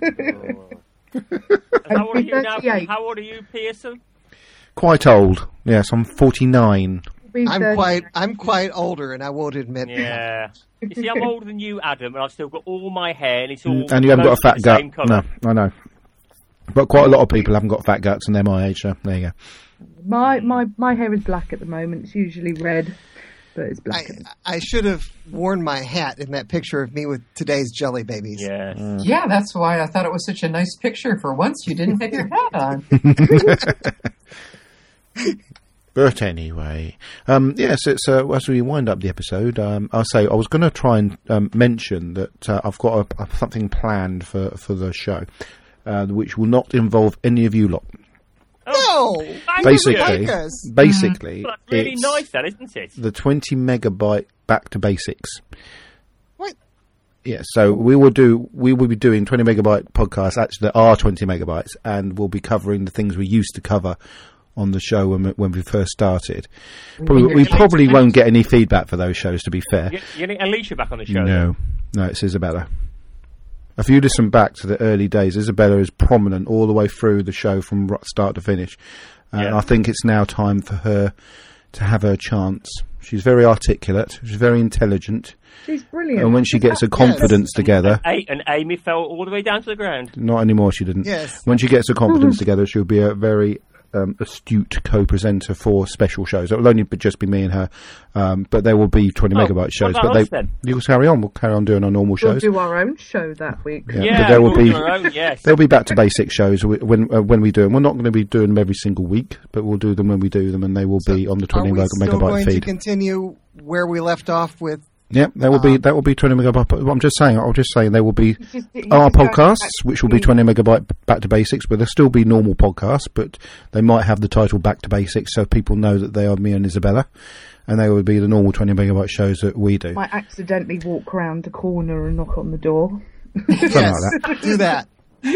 How old are you now? 38. How old are you, Pearson? Quite old. Yes, I'm 49. Be I'm 30. quite older, and I won't admit that. Yeah. You see, I'm older than you, Adam, and I've still got all my hair, and it's all... And you haven't got a fat the gut. same colour. No, I know. But quite a lot of people haven't got fat guts, and they're my age, so there you go. My hair is black at the moment. It's usually red, but it's black. I should have worn my hat in that picture of me with today's Jelly Babies. Yeah. Yeah, that's why I thought it was such a nice picture. For once, you didn't have your hat on. But anyway, yes, it's as we wind up the episode, I'll say I was going to try and mention that I've got something planned for the show, which will not involve any of you lot. No! Basically, Well, that's really it's nice, that, isn't it? the 20 megabyte Back to Basics. What? Yeah, so we will be doing 20 megabyte podcasts. Actually, there are 20 megabytes, and we'll be covering the things we used to cover on the show when we first started. We probably won't get any feedback for those shows, to be fair. You need Alicia back on the show. No, it's Isabella. If you listen back to the early days, Isabella is prominent all the way through the show from start to finish. And I think it's now time for her to have her chance. She's very articulate. She's very intelligent. She's brilliant. And when she gets her confidence together... And Amy fell all the way down to the ground. Not anymore, she didn't. Yes. When she gets her confidence together, she'll be a very astute co-presenter for special shows. It will only just be me and her, but there will be 20 megabyte shows. What about us then? You will carry on. We'll carry on doing our normal shows. We'll do our own show that week. Yeah, but there will be yes. there'll be back to basics shows when we do them. We're not going to be doing them every single week, but we'll do them when we do them, and they will be on the 20 megabyte feed. Are we still going to continue where we left off with? Yeah, that will be 20 megabyte. I'm just saying there will be our podcasts, which will be 20 megabyte back to basics, but there'll still be normal podcasts, but they might have the title back to basics, so people know that they are me and Isabella, and they will be the normal 20 megabyte shows that we do. Might accidentally walk around the corner and knock on the door. Something like that. Do that.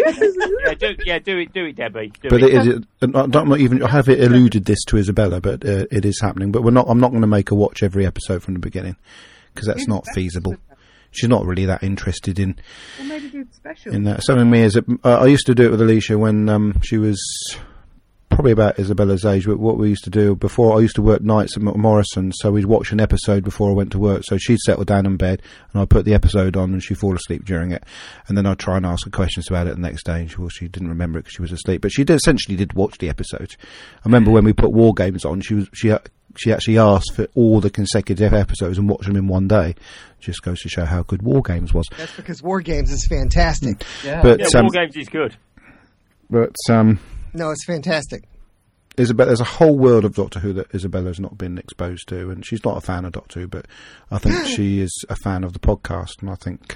Do it, Debbie. I'm not even. I have alluded this to Isabella, but it is happening. But I'm not going to make her watch every episode from the beginning, because that's not feasible. She's not really that interested in. Well, maybe do special. In that. Something me is. I used to do it with Alicia when she was probably about Isabella's age. But what we used to do before, I used to work nights at Morrison, so we'd watch an episode before I went to work. So she'd settle down in bed, and I'd put the episode on, and she'd fall asleep during it. And then I'd try and ask her questions about it the next day, and she didn't remember it because she was asleep. But she essentially did watch the episode. I remember when we put War Games on, she actually asked for all the consecutive episodes and watched them in one day. Just goes to show how good War Games was. That's because War Games is fantastic. Yeah, but, War Games is good. But no, it's fantastic. Isabella, there's a whole world of Doctor Who that Isabella's not been exposed to, and she's not a fan of Doctor Who, but I think she is a fan of the podcast, and I think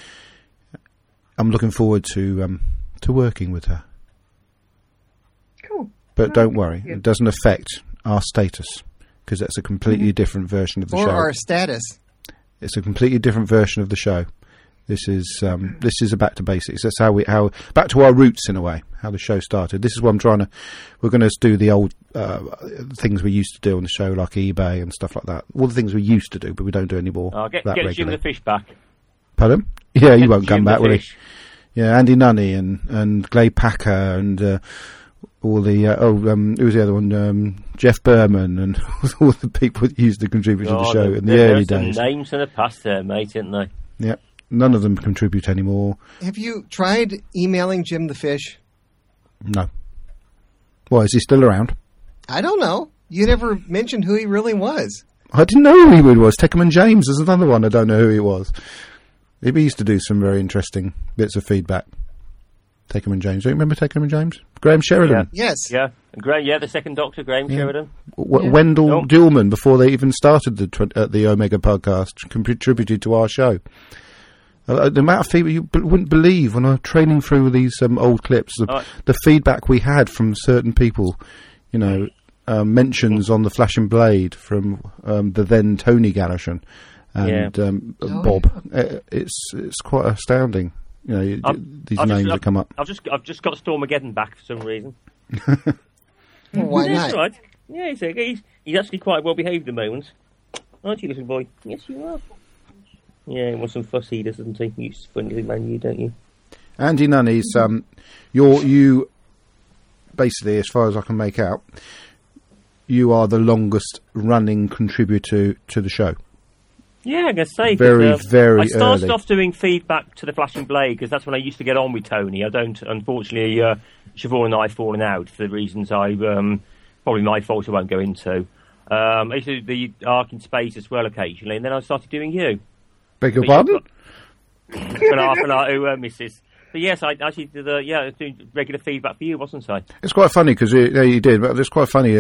I'm looking forward to working with her. Cool. But don't worry, it doesn't affect our status, because that's a completely different version of the show. Or our status. It's a completely different version of the show. This is a back to basics. That's how back to our roots in a way. How the show started. This is what we're going to do the old things we used to do on the show, like eBay and stuff like that. All the things we used to do, but we don't do anymore. Get Jim the Fish back. Pardon? Yeah, he won't come back, will he? Yeah, Andy Nunny and Clay Packer and all the who was the other one? Jeff Berman and all the people that used to contribute to the show in the early days. Some names in the past there, mate, isn't they? Yeah. None of them contribute anymore. Have you tried emailing Jim the Fish? No. Why, is he still around? I don't know. You never mentioned who he really was. I didn't know who he was. Teckerman James is another one. I don't know who he was. He used to do some very interesting bits of feedback. Teckerman James. Do you remember Teckerman James? Graham Sheridan. Yeah. Yes. Yeah, the second Doctor, Graham Sheridan. Wendell Dillman, before they even started the Omega podcast, contributed to our show. The amount of feedback you wouldn't believe when I'm training through these old clips, the feedback we had from certain people, mentions on the Flash and Blade from the then Tony Gallishan and Bob. It's quite astounding. These names that come up. I've just got Stormageddon back for some reason. Well, why not? That's right. Yeah, he's actually quite well behaved at the moment, aren't you, little boy? Yes, you are. Yeah, he wants some fuss eaters, doesn't he? You funny man, you don't you? Andy Nunny's, you basically, as far as I can make out, you are the longest running contributor to the show. Yeah, I guess say. Very I started early. off doing feedback to the Flash and Blade because that's when I used to get on with Tony. I don't, unfortunately. Siobhan and I have fallen out for the reasons probably my fault. I won't go into. I used to do the Ark in Space as well occasionally, and then I started doing you. Beg your pardon? For half an hour, Mrs. But yes, I actually did. Doing regular feedback for you, wasn't I? It's quite funny because you did, but it's quite funny.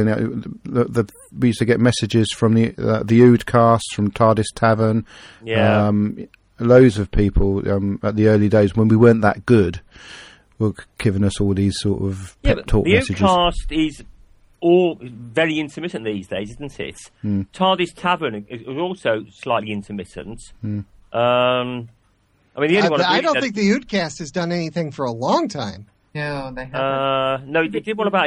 We used to get messages from the Oodcast, from TARDIS Tavern. Yeah. Loads of people at the early days when we weren't that good were giving us all these sort of pep talk messages. The Oodcast is all very intermittent these days, isn't it? TARDIS Tavern is also slightly intermittent. I mean, the only one I don't think the Oodcast has done anything for a long time. No, they haven't. No, they did one about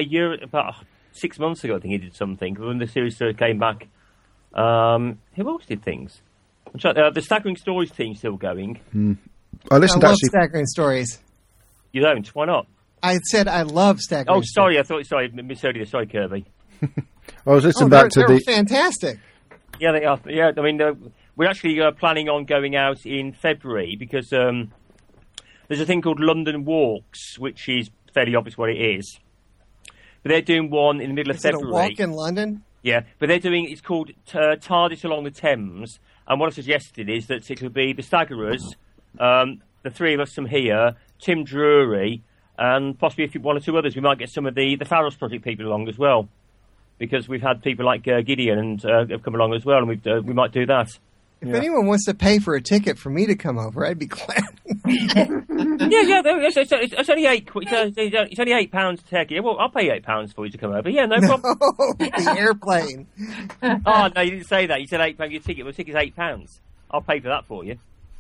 6 months ago. I think he did something when the series came back. Who else did things? The Staggering Stories team's still going. I listened I love actually. staggering stories. You don't? Why not? I said I love staggering. Oh, sorry. I thought. Sorry, misheard you. Sorry, Kirby. I was listening back to they're the. fantastic. Yeah, they are. Yeah, I mean, we're actually planning on going out in February because there's a thing called London Walks, which is fairly obvious what it is. But they're doing one in the middle of February. Is it a walk in London? Yeah, but they're doing. It's called TARDIS Along the Thames, and what I suggested is that it would be the Staggerers, the three of us from here, Tim Drury, and possibly one or two others. We might get some of the Pharos Project people along as well, because we've had people like Gideon and have come along as well, and we might do that. If anyone wants to pay for a ticket for me to come over, I'd be glad. yeah. It's only it's only £8 to take. Yeah, well, I'll pay £8 for you to come over. Yeah, no problem. The airplane. Oh no, you didn't say that. You said £8 your ticket. The ticket's £8. I'll pay for that for you.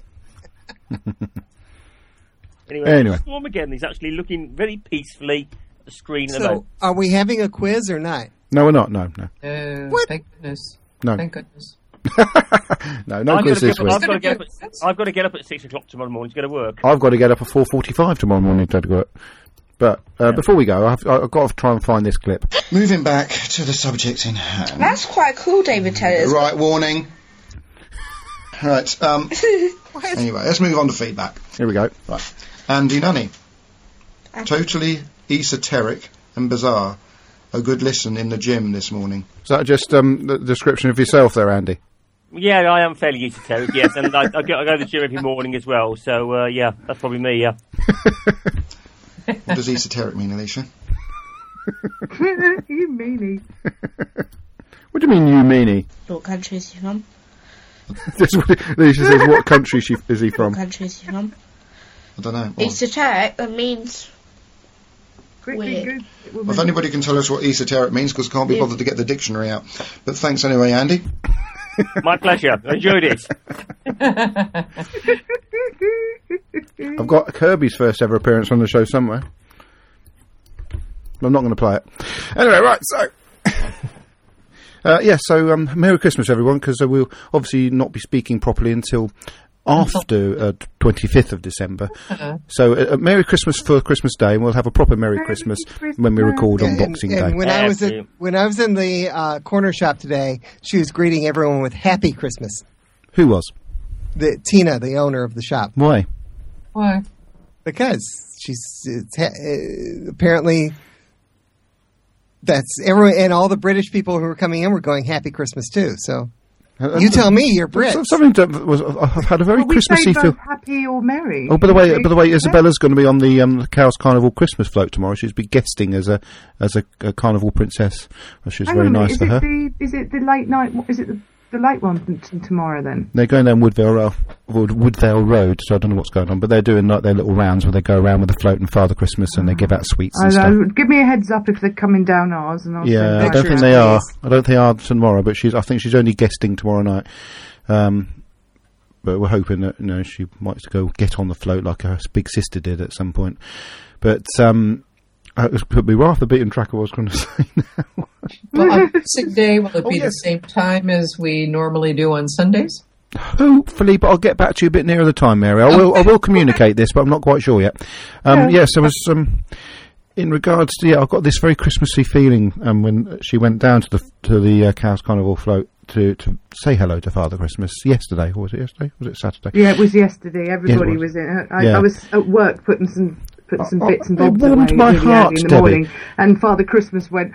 Anyway. Storm again. He's actually looking very peacefully at the screen. So, are we having a quiz or not? No, we're not. No. What? Thank goodness. No. Thank goodness. no quiz this week. I've got to get up at 6 o'clock tomorrow morning to go to work. I've got to get up at 4:45 tomorrow morning to go to work. But before we go, I've got to try and find this clip. Moving back to the subject in hand. That's quite cool, David Tellers. Right, warning. Right. Anyway, let's move on to feedback. Here we go. Right. Andy Nunny. Totally esoteric and bizarre. A good listen in the gym this morning. Is that just the description of yourself there, Andy? Yeah, I am fairly esoteric, yes, and I go to the gym every morning as well, so yeah, that's probably me, yeah. What does esoteric mean, Alicia? You meanie. What do you mean, you meanie? What country is he from? Alicia says, what country is he from? What country is he from? I don't know. Esoteric, that means... Weird. Well, if anybody can tell us what esoteric means, because I can't be bothered to get the dictionary out. But thanks anyway, Andy. My pleasure. I enjoyed it. I've got Kirby's first ever appearance on the show somewhere. I'm not going to play it. Anyway, right, so... Merry Christmas, everyone, because we'll obviously not be speaking properly until after 25th of December. So Merry Christmas for Christmas Day, and we'll have a proper Merry Christmas when we record on Boxing Day. When I was in the corner shop today, she was greeting everyone with Happy Christmas. Who was? Tina, the owner of the shop. Why? Because she's apparently that's everyone, and all the British people who were coming in were going Happy Christmas too. So. You tell me, you're Brit. I've had a very Christmassy feel. Happy or merry. Oh, by the way, Isabella's going to be on the Chaos Carnival Christmas float tomorrow. She's be guesting as a carnival princess, which is very nice for her. Is it the late night? Is it the late one tomorrow then? They're going down Woodvale Road, so I don't know what's going on, but they're doing like their little rounds where they go around with the float and Father Christmas, and they give out sweets and stuff. Give me a heads up if they're coming down ours, and I'll I don't think they are. I don't think they are tomorrow, but I think she's only guesting tomorrow night. But we're hoping that she might go get on the float like her big sister did at some point. But it could be rather beaten track of what I was going to say now. Well, on Boxing Day, will it be the same time as we normally do on Sundays? Hopefully, but I'll get back to you a bit nearer the time, Mary. I will communicate this, but I'm not quite sure yet. Yes, there was in regards to I've got this very Christmassy feeling when she went down to the Chaos Carnival float to say hello to Father Christmas yesterday, or was it yesterday? Was it Saturday? Yeah, it was yesterday. Everybody was in. I was at work putting some bits and bobs away my heart, in the morning, and Father Christmas went,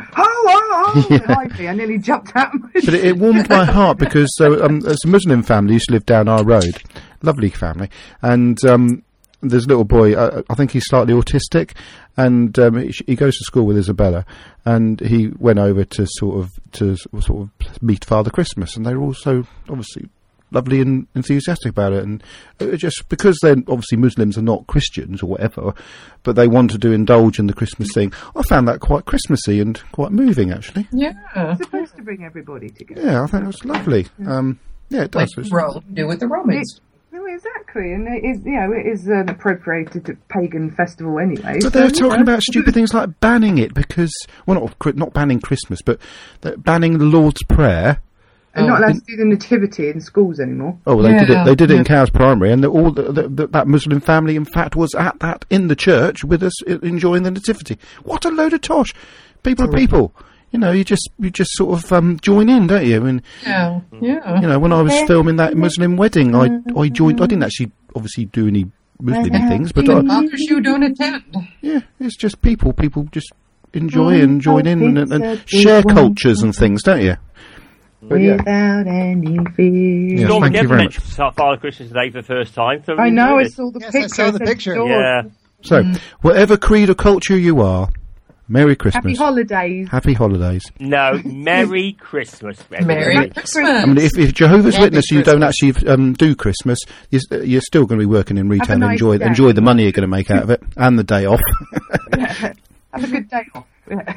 I nearly jumped out of my But it warmed my heart because there's a Muslim family used to live down our road, lovely family, and there's a little boy, I think he's slightly autistic, and he goes to school with Isabella, and he went over to sort of meet Father Christmas, and they were also obviously lovely and enthusiastic about it, and just because they're obviously Muslims are not Christians or whatever, but they want to indulge in the Christmas thing. I found that quite Christmassy and quite moving, actually. Yeah, it's supposed to bring everybody together. Yeah, I think that's lovely. It does. Like do with the Romans. Exactly, and it is an appropriated pagan festival anyway. But they're talking about stupid things like banning it because, well, not banning Christmas, but banning the Lord's Prayer And not allowed to do the nativity in schools anymore. Oh, well, they did it in Cowes Primary, and all that Muslim family, in fact, was at that in the church with us enjoying the nativity. What a load of tosh! People are people. You know, you just sort of join in, don't you? And yeah. You know, when I was filming that Muslim wedding, I joined. I didn't actually obviously do any Muslim things, but because you don't attend. Yeah, it's just people. People just enjoy and join in and share cultures and things, don't you? Without any fear. Yes, Stormy thank you very much. Father Christmas Day for the first time. So I know, I saw the picture. I saw the picture. Yeah. So, whatever creed or culture you are, Merry Christmas. Happy holidays. Happy holidays. No, Merry Christmas. Merry Christmas. I mean, if Jehovah's Witness, you don't actually do Christmas, you're still going to be working in retail and enjoy the money you're going to make out of it and the day off. Yeah. Have a good day off. Yeah.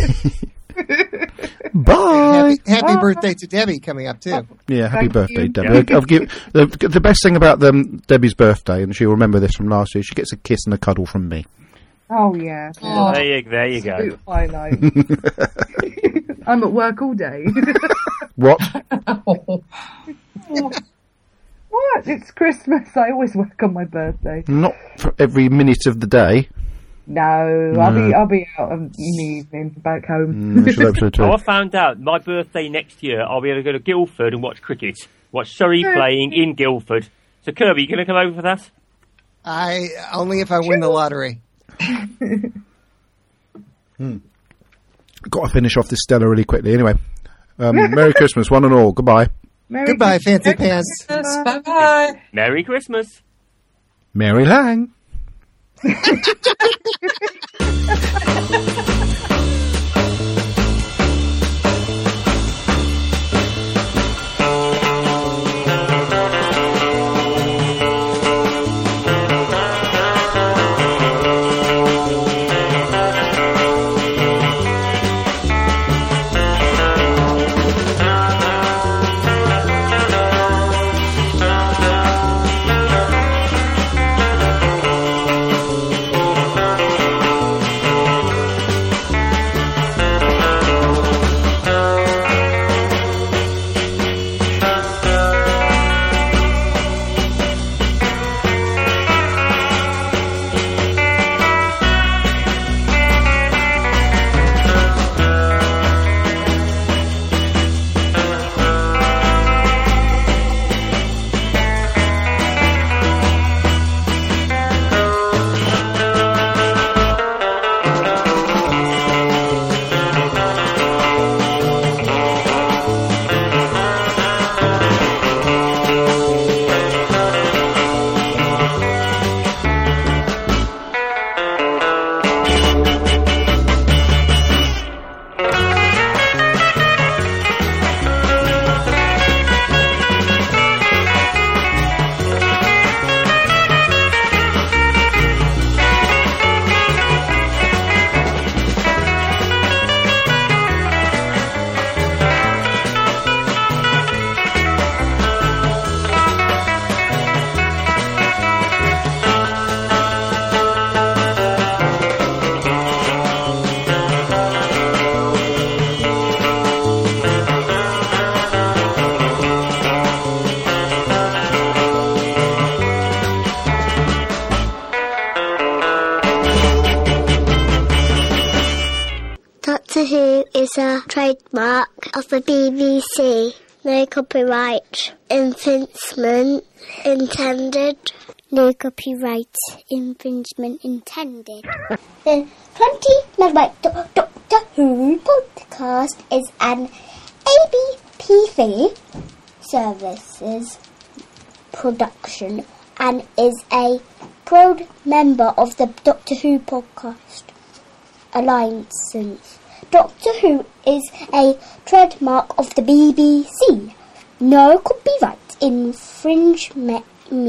Bye. Happy birthday to Debbie coming up too. Yeah, happy Thank birthday, you. Debbie. I'll give the best thing about Debbie's birthday, and she'll remember this from last year. She gets a kiss and a cuddle from me. Oh yeah. Oh. There you go. Absolute highlight. I'm at work all day. What? What? It's Christmas. I always work on my birthday. Not for every minute of the day. No, I'll be out in the evening, back home. I should hope so too. I found out my birthday next year, I'll be able to go to Guildford and watch cricket. Watch Surrey playing in Guildford. So Kirby, you going to come over for that? Only if I win the lottery. Got to finish off this Stella really quickly. Anyway, Merry Christmas, one and all. Goodbye. Goodbye, fancy pants. Bye-bye. Merry Christmas. Mary Lang. Doctor Who is a trademark of the BBC. No copyright infringement intended. No copyright infringement intended. The 20 Megabyte Doctor Who podcast is an ABP services production and is a proud member of the Doctor Who podcast Alliance. Doctor Who is a trademark of the BBC. No copyright infringement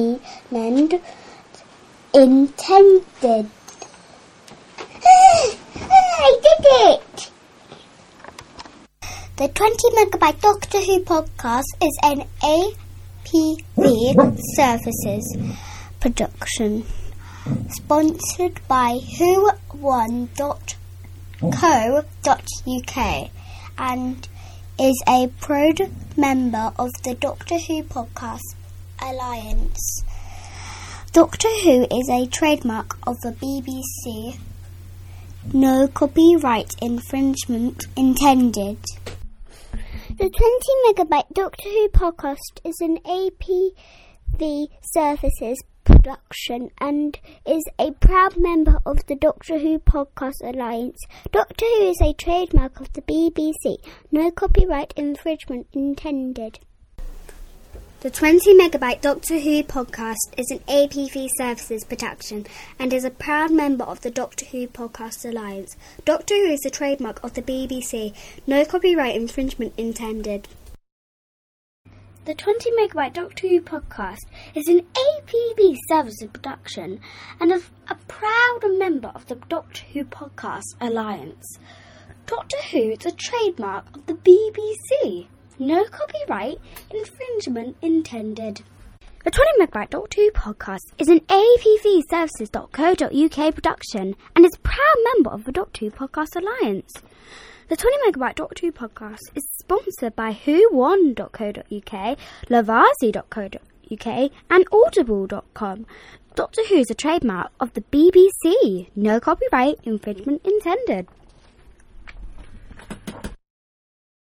intended. I did it! The 20 Megabyte Doctor Who podcast is an APV services production sponsored by who1.co.uk and is a proud member of the Doctor Who Podcast Alliance. Doctor Who is a trademark of the BBC. No copyright infringement intended. The 20-megabyte Doctor Who podcast is an APV Services production and is a proud member of the Doctor Who Podcast Alliance. Doctor Who is a trademark of the BBC. No copyright infringement intended. The 20-megabyte Doctor Who podcast is an APV Services production and is a proud member of the Doctor Who Podcast Alliance. Doctor Who is a trademark of the BBC. No copyright infringement intended. The 20-megabyte Doctor Who podcast is an APV Services production and is a proud member of the Doctor Who Podcast Alliance. Doctor Who is a trademark of the BBC. No copyright infringement intended. The 20-megabyte Doctor Who podcast is an APV Services.co.uk production and is a proud member of the Doctor Who Podcast Alliance. The 20-megabyte Doctor Who podcast is sponsored by whowon.co.uk, Lovazi.co.uk and Audible.com. Doctor Who is a trademark of the BBC. No copyright infringement intended.